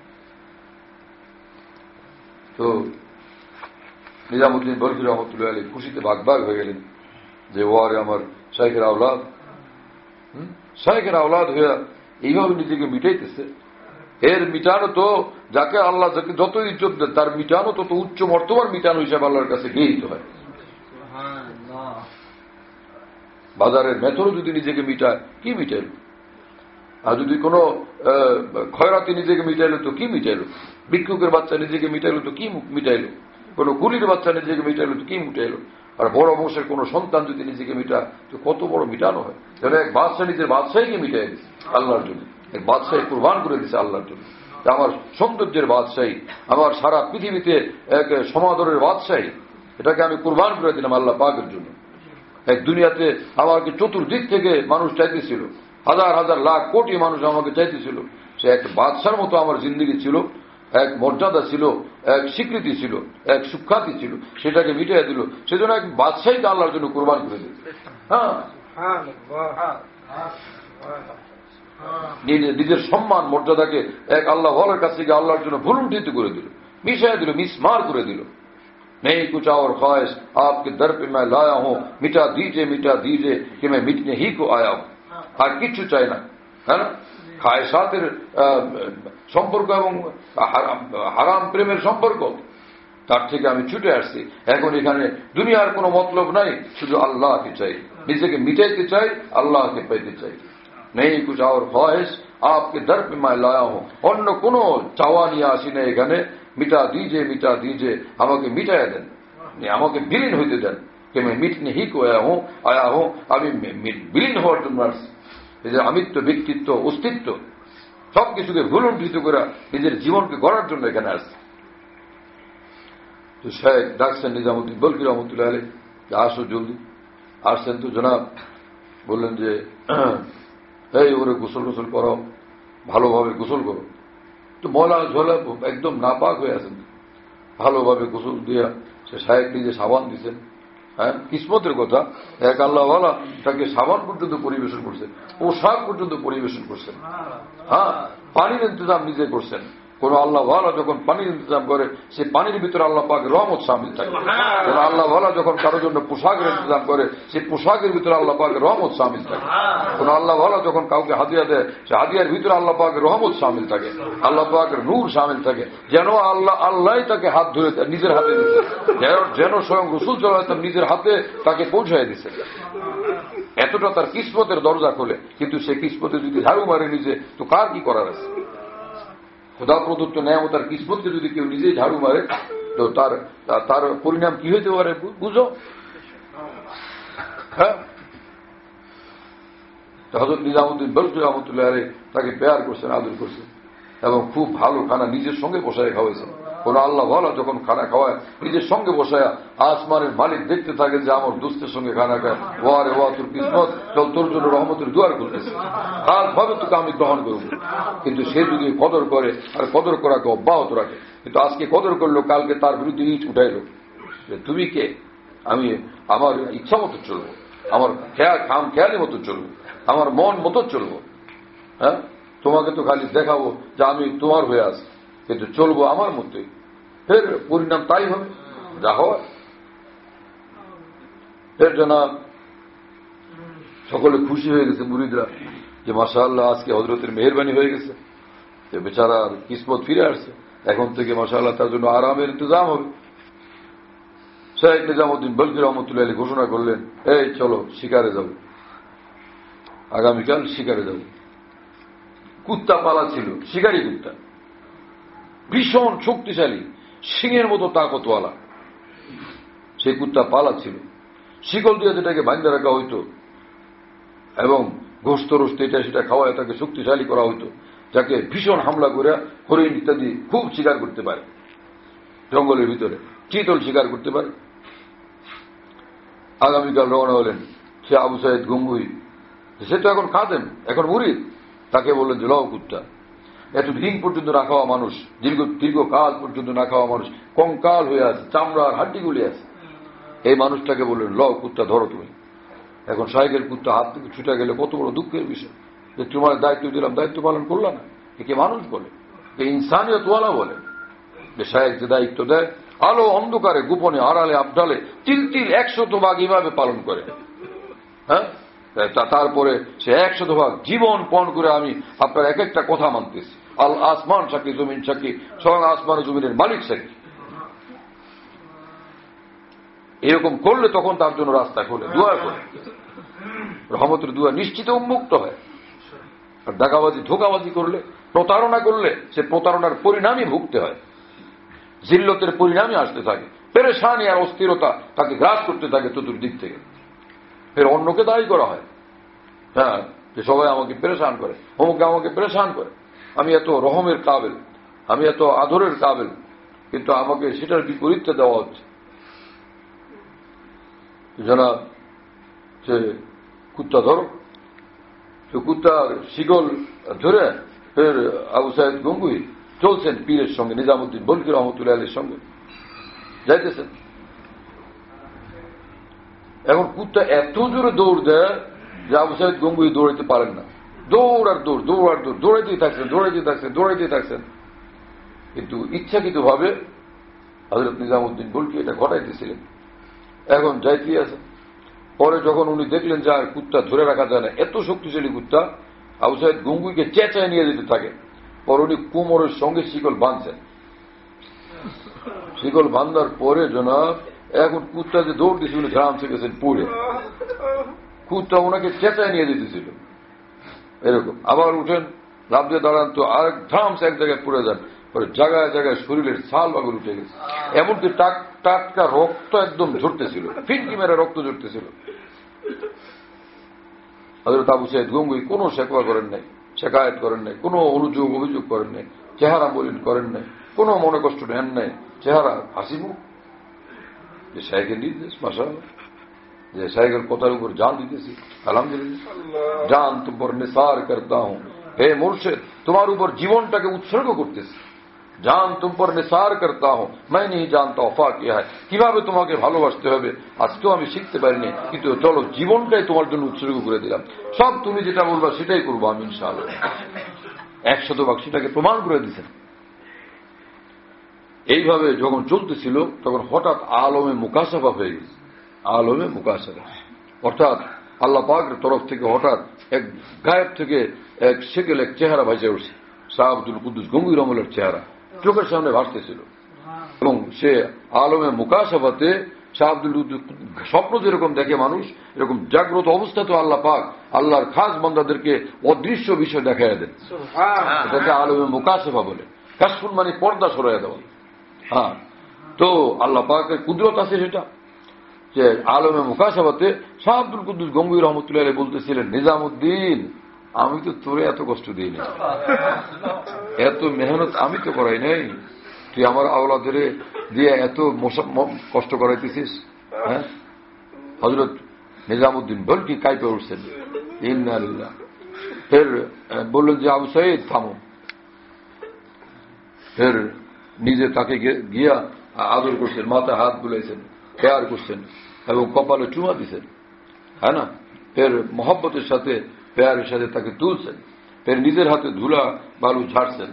তো নিজামুদ্দিন বলকি রহমতুল্লাহ আলী খুশিতে ভাগ ভাগ হয়ে গেলেন যে ও আরে আমার শাইখের আওলাদ, শাইখের আওলাদ হয়ে এইভাবে নিজেকে মিটাইতেছে। এর মিটানো তো যাকে আল্লাহ যাকে যত ইজ্জত দেন তার মিটানো তত উচ্চ মর্তবার মিটানো হিসাবে আল্লাহর কাছে গৃহীত হয়। বাজারের মেথরও যদি নিজেকে মিটায়, কি মিটাইল? আর যদি কোনো খয়রাতি নিজেকে মিটাইল তো কি মিটাইল? ভিক্ষুকের বাচ্চা নিজেকে মিটাইল তো কি মিটাইল? কোন কুলির বাচ্চা নিজেকে মিটাইল তো কি মিটাইল? আর বড় বংশের কোন সন্তান যদি নিজেকে মিটায় তো কত বড় মিটানো হয়। যেন এক বাদশাহ নিজের বাদশাহীকে মিটাই দিচ্ছে আল্লাহর জন্য, এক বাদশাহী কুরবান করে দিচ্ছে আল্লাহর জন্য। আমার সৌন্দর্যের বাদশাহী, আমার সারা পৃথিবীতে এক সমাদরের বাদশাহী, এটাকে আমি কুরবান করে দিলাম আল্লাহ পাকের জন্য। এক দুনিয়াতে আমাকে চতুর্দিক থেকে মানুষ চাইতেছিল, হাজার হাজার লাখ কোটি মানুষ আমাকে চাইতেছিল। সে এক বাদশার মতো আমার জিন্দগি ছিল, এক মর্যাদা ছিল, এক স্বীকৃতি ছিল, এক সুখ্যাতি ছিল, সেটাকে মিটিয়ে দিল। সেজন্য এক বাদশাহীকে আল্লাহর জন্য কুরবান করে দিল। হ্যাঁ, নিজের সম্মান মর্যাদাকে এক আল্লাহ ওয়ালার কাছে গিয়ে আল্লাহর জন্য ভুলুণ্ঠিত করে দিল, মিশাই দিল, মিসমার করে দিল। नहीं कुछ और ख्वाहिश आपके दर पे मैं लाया हूं, मिटा दीजिए कि मैं मिटने ही को आया हूं। আর কিচ্ছু চাই না, হ্যাঁ না, খায়সাতের সম্পর্ক এবং হারাম প্রেমের সম্পর্ক, তার থেকে আমি ছুটে আসছি। এখন এখানে দুনিয়ার কোনো মতলব নাই, শুধু আল্লাহকে চাই, নিজেকে মিটাইতে চাই, আল্লাহকে পেতে চাই। নেই কুছ আর খ্বাহিশ আপকে দর পে मैं लाया हूं, অন্য কোনো চাওয়া নিয়ে আসি না এখানে। মিটা দিজে, আমাকে মিটাইয়া দেন, আমাকে বিলীন হইতে দেন। কে मैं मिटने ही को आया हूं, আমি বিলীন হওয়ার জন্য আসছি। এই যে আমিত্ব, ব্যক্তিত্ব, অস্তিত্ব সবকিছুকে ভুলুণ্ঠিত করে নিজের জীবনকে গড়ার জন্য এখানে আসছে। তো শেখ ডাকছেন নিজামুদ্দিন বলকি রহমতুল্লাহ আলী, আসো জলদি। আসছেন তো জনাব বললেন যে এই ওরে গোসল করাও, ভালোভাবে গোসল করো। তো ময়লা ঝোলা একদম নাপাক হয়ে আছেন, ভালোভাবে গোসল দিয়া সে শায়েক নিজে সাবান দিচ্ছেন। হ্যাঁ, কিসমতের কথা, এক আল্লাহওয়ালা তাকে সাবান পর্যন্ত পরিবেশন করছেন, পোশাক পর্যন্ত পরিবেশন করছেন। হ্যাঁ, পানির ইন্তজাম নিজে করছেন। কোন আল্লাহওয়ালা যখন পানির ইন্তজাম করে, সে পানির ভিতরে আল্লাহ পাকের রহমত শামিল থাকে। কোন আল্লাহওয়ালা যখন কারোর জন্য পোশাকের ইন্তজাম করে, সে পোশাকের ভিতরে আল্লাহ পাকের রহমত শামিল থাকে। কোন আল্লাহওয়ালা যখন কাউকে হাদিয়া দেয়, সে হাদিয়ার ভিতরে আল্লাহ পাকের রহমত শামিল থাকে, আল্লাহ পাকের নূর শামিল থাকে। যেন আল্লাহ তাকে হাত ধরে নিজের হাতে দিচ্ছে, যেন স্বয়ং রাসূল সাল্লাল্লাহু আলাইহি ওয়াসাল্লাম নিজের হাতে তাকে পৌঁছায় দিচ্ছে। এতটা তার কিসমতের দরজা খোলে। কিন্তু সে কিসমতে যদি ঝাড়ু মারে নিজে, তো কার কি করার আছে? খোদা প্রদত্ত নেয়ামত তার কিসমতকে যদি কেউ নিজেই ঝাড়ু মারে, তো তার পরিণাম কি হইতে পারে বুঝো। হ্যাঁ, হযরত নিজামুদ্দিন বলকি রহমতুল্লাহ আলাইহি তাকে পেয়ার করছেন, আদর করছেন এবং খুব ভালো খানা নিজের সঙ্গে বসায় খাওয়াইছেন। কোন আল্লাহ ভালো যখন খানা খাওয়ায় নিজের সঙ্গে বসায়, আসমানের মালিক দেখতে থাকে যে আমার দোস্তের সঙ্গে খানা খায়, ওয়ারে ওয়া তোর কিসমত, চল তোর জন্য রহমতের দুয়ার খুলতেছে, আজ ভাবে তোকে আমি গ্রহণ করব। কিন্তু সে যদি কদর করে আর কদর করাকে অব্যাহত রাখে, কিন্তু আজকে কদর করলো, কালকে তার বিরুদ্ধে ইট উঠাইল যে তুমি কে, আমি আমার ইচ্ছা মতো চলবো, আমার খেয়ালি মতো চলবো, আমার মন মতো চলবো। হ্যাঁ, তোমাকে তো খালি দেখাবো যে আমি তোমার হয়ে আছি, কিন্তু চলবো আমার মতোই। ফের পরিণাম তাই হবে যা হওয়ার। ফের জনাব সকলে খুশি হয়ে গেছে মুরিদরা যে মাশাআল্লাহ আজকে হযরতের মেহেরবানি হয়ে গেছে, যে বেচারার কিসমত ফিরে আসছে, এখন থেকে মাশাআল্লাহ তার জন্য আরামের ইন্তজাম হবে। শেখ নিজামুদ্দিন বলকি রহমতুল্লাহ আলাইহি ঘোষণা করলেন, এই চলো শিকারে যাব, আগামীকাল শিকারে যাব। কুত্তা পালা ছিল, শিকারী কুত্তা, ভীষণ শক্তিশালী, সিংহের মতো তাকতওয়ালা। সেই কুত্তা পালা ছিল, শিকল দিয়ে যেটাকে বাঁধা রাখা হইতো এবং গোশত রোস্ত এটা সেটা খাওয়ায় তাকে শক্তিশালী করা হইতো, যাকে ভীষণ হামলা করে হরিণ ইত্যাদি খুব শিকার করতে পারে, জঙ্গলের ভিতরে চিতল শিকার করতে পারে। আগামীকাল রওনা হলেন সে আবু সাইদ গঙ্গুই, সে তো এখন খাদেম, এখন মুরিদ। তাকে বললেন যে লও কুত্তা, এতদিন পর্যন্ত না খাওয়া মানুষ, দীর্ঘকাল পর্যন্ত না খাওয়া মানুষ, কঙ্কাল হয়ে আছে, চামড়ার হাড্ডিগুলি আছে, এই মানুষটাকে বললেন লও কুত্তা ধরো তুমি। এখন শাহেকের কুত্তা হাত থেকে ছুটে গেলে কত বড় দুঃখের বিষয় যে তোমার দায়িত্ব দিলাম, দায়িত্ব পালন করলাম না। একে মানুষ বলে, ইনসানিয়তওয়ালা বলে যে শাহেক যে দায়িত্ব দেয় আলো অন্ধকারে গোপনে আড়ালে আবডালে তিল 100 ভাগ এভাবে পালন করে। হ্যাঁ, তারপরে সে 100 ভাগ জীবন পণ করে আমি আপনার এক একটা কথা মানতেছি, আল আসমান সাক্ষী, জমিন সাক্ষী, স্বয়ং আসমান জমিনের মালিক সাক্ষী। এরকম করলে তখন তার জন্য রাস্তা খোলে, দুয়ার খোলে, রহমতের দুয়ার নিশ্চিত উন্মুক্ত হয়। আর দাগাবাজি ধোকাবাজি করলে, প্রতারণা করলে, সে প্রতারণার পরিণামই ভুগতে হয়, জিল্লতের পরিণামই আসতে থাকে, পেরেশানি আর অস্থিরতা তাকে গ্রাস করতে থাকে চতুর্দিক থেকে। ফের অন্যকে দায়ী করা হয়, হ্যাঁ, যে সবাই আমাকে পেরেশান করে, অমুকে আমাকে পেরেশান করে, আমি এত রহমের কাবেল, আমি এত আদরের কাবেল, কিন্তু আমাকে সেটার বিপরীতটা দেওয়া হচ্ছে। জানা সে কুত্তা ধরো, সে কুত্তা শিকল ধরে ফের আবু সাইদ গঙ্গুই চলছেন পীরের সঙ্গে, নিজামুদ্দিন বলকি রহমতুল্লাহ আলাইহির সঙ্গে যাইতেছেন। এখন কুত্তা এত জোরে দৌড় দেয় যে আবু সাইদ গঙ্গুই দৌড়াইতে পারেন না, দৌড় আর দৌড়, দৌড় আর দৌড়, দৌড়াইতেই থাকছেন। কিন্তু ইচ্ছাকৃত ভাবে হযরত নিজামুদ্দিন বলকি এটা ঘটাইতেছিলেন। এখন যাইতেই আছে, পরে যখন উনি দেখলেন যে আর কুত্তা ধরে রাখা যায় না, এত শক্তিশালী কুত্তা, আবু সাইদ গঙ্গুইকে চেঁচায় নিয়ে যেতে থাকে। পর উনি কোমরের সঙ্গে শিকল বাঁধছেন। শিকল বাঁধার পরে জনাব এখন কুত্তা যে দৌড় দিয়েছিল উনি ঘাম শিখেছেন পুড়ে, কুত্তা ওনাকে চেঁচায় নিয়ে যেতেছিল এরকম। আবার উঠেন, লাভ দিয়ে দাঁড়ান, তো আর ধামস এক জায়গায় পড়ে যান, পরে জায়গায় জায়গায় শরীরের ছাল বাগল উঠে গেছে, এমনকি টাটকা রক্ত একদম ঝরতেছিল, ফিনকি মেরে রক্ত ঝরতেছিল। হযরত আবু সাইদ গঙ্গুই কোনো শেকওয়া করেন নাই, শেকায়েত করেন নাই, কোনো অনুযোগ অভিযোগ করেন নাই, চেহারা মলিন করেন নাই, কোনো মনে কষ্ট নেন নাই, চেহারা হাসিমুখ। যে শাইখের নির্দেশ, মাশাআল্লাহ, যে শাইখের কথার উপর জান দিতেছি, আলহামদুলিল্লাহ। জান তুম পর নিসার করতা হুঁ, হে মুর্শিদ তোমার উপর জীবনটাকে উৎসর্গ করতেছি। জান তুম পর নিসার করতা হুঁ, मैं नहीं जानता वफा क्या है, কিভাবে তোমাকে ভালোবাসতে হবে আজকেও আমি শিখতে পারিনি, কিন্তু চলো জীবনটাই তোমার জন্য উৎসর্গ করে দিলাম, সব তুমি যেটা বলবা সেটাই করবো আমি ইনশাআল্লাহ। 100% সেটাকে প্রমাণ করে দিচ্ছেন। এইভাবে যখন চলতেছিল তখন হঠাৎ আলমে মুকাশাফা হয়ে গেছে। আলমে মুকাশাফা অর্থাৎ আল্লাহ পাকের তরফ থেকে হঠাৎ এক গায়েব থেকে এক সেকেল এক চেহারা ভাসে উঠছে, শাহ আব্দুল কুদ্দুস গঙ্গুই রহমতুল্লাহর চেহারা চোখের সামনে ভাসতেছিল। এবং সে আলমে মুকাশাফাতে শাহ আব্দুল স্বপ্ন যেরকম দেখে মানুষ, এরকম জাগ্রত অবস্থাতে আল্লাহ পাক আল্লাহর খাস বান্দাদেরকে অদৃশ্য বিষয় দেখাইয়া দেন। এটাকে আলমে মুকাশাফা বলে। কাশফুল মানে পর্দা সরাইয়া দেওয়া। হ্যাঁ, তো আল্লাহ পাকের কুদরত আছে সেটা, যে আলমে মুকাশাফাতে শাহ আব্দুল কুদ্দুস গঙ্গুই রহমতুল্লাহ বলতেছিলেন, নিজামুদ্দিন আমি তো তোরে এত কষ্ট দিই না, এত মেহনত আমি তো করাই নাই, তুই আমার আওলাদের দিয়ে এত কষ্ট করাইতেছিস। হ্যাঁ, হযরত নিজামুদ্দিন বলকি কাইপে উঠছেন, ইন্নালিল্লাহ। ফের বললেন যে আবু সাইদ থামো। ফের নিজে তাকে গিয়া আদর করছেন, মাথায় হাত বুলাইছেন, খেয়ার করছেন এবং কপালে চুমা দিছেন। হ্যাঁ না, ফের মহব্বতের সাথে পেয়ারের সাথে তাকে তুলছেন, ফের নিজের হাতে ধুলা বালু ঝাড়ছেন,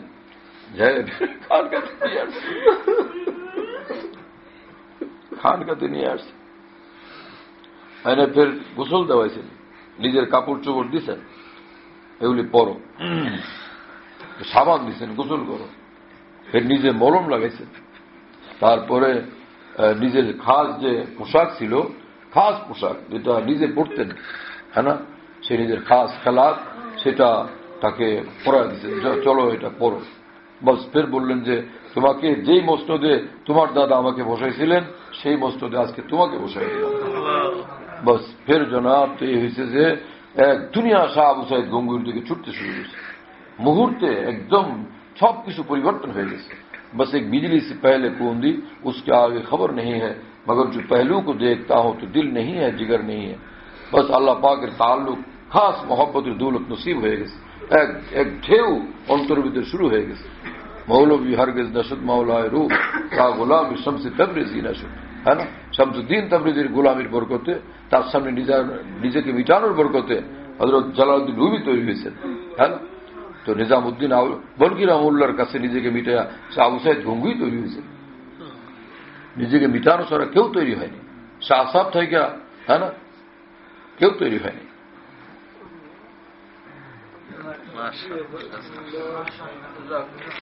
খানকাতে নিয়ে আসছেন, এনে ফের গোসল দেওয়াইছেন, নিজের কাপড় চোপড় দিছেন, এগুলি পরো, সাবান দিছেন, গোসল করো, ফের নিজে মলম লাগাইছেন। তারপরে নিজের খাস যে পোশাক ছিল, খাস পোশাক যেটা নিজে পরতেন, হ্যাঁ না, সে নিজের খাস খেলাত সেটা তাকে পরাই দিচ্ছেন, চলো এটা পড়ো। বস ফের বললেন যে তোমাকে যেই মসনদে তোমার দাদা আমাকে বসাইছিলেন সেই মসনদে আজকে তোমাকে বসাই দিলাম। বস ফের জনাব তো এই হয়েছে যে এক দুনিয়া শাহ আবু সাইদ গঙ্গুর দিকে ছুটতে শুরু করেছে, মুহূর্তে একদম সবকিছু পরিবর্তন হয়ে গেছে। बस एक बिजली से पहले कूंदी उसके आगे खबर नहीं है, मगर जो पहलू को देखता हो तो दिल नहीं है, जिगर नहीं है। बस अल्लाह पाकेर ताल्लुक खास मोहब्बतेर दौलत नसीब হয়ে গেছে, এক ঢেউ অন্তর ভিতরে শুরু হয়ে গেছে। মৌলভী হরগিজ নশদ মাওলায় রূহ তা গোলামি শামস তাবরিজি নশদ, হ্যাঁ না, শামসুদ্দিন তাবরিজির গোলামির বরকতে, তার সামনে নিজেকে মিটানোর বরকতে হযরত জালালউদ্দিন রুমি তৈরি হয়েছেন। হ্যাঁ না, তো নিজামুদ্দিন বলকি রহমুল্লাহর কাছে নিজেকে মিটায়া আবু সাইদ গঙ্গুই তৈরি হয়েছে। নিজেকে মিটানো ছাড়া কেউ তৈরি হয়নি, শাহ সাহেব থেকে, হ্যাঁ না, কেউ তৈরি হয়নি।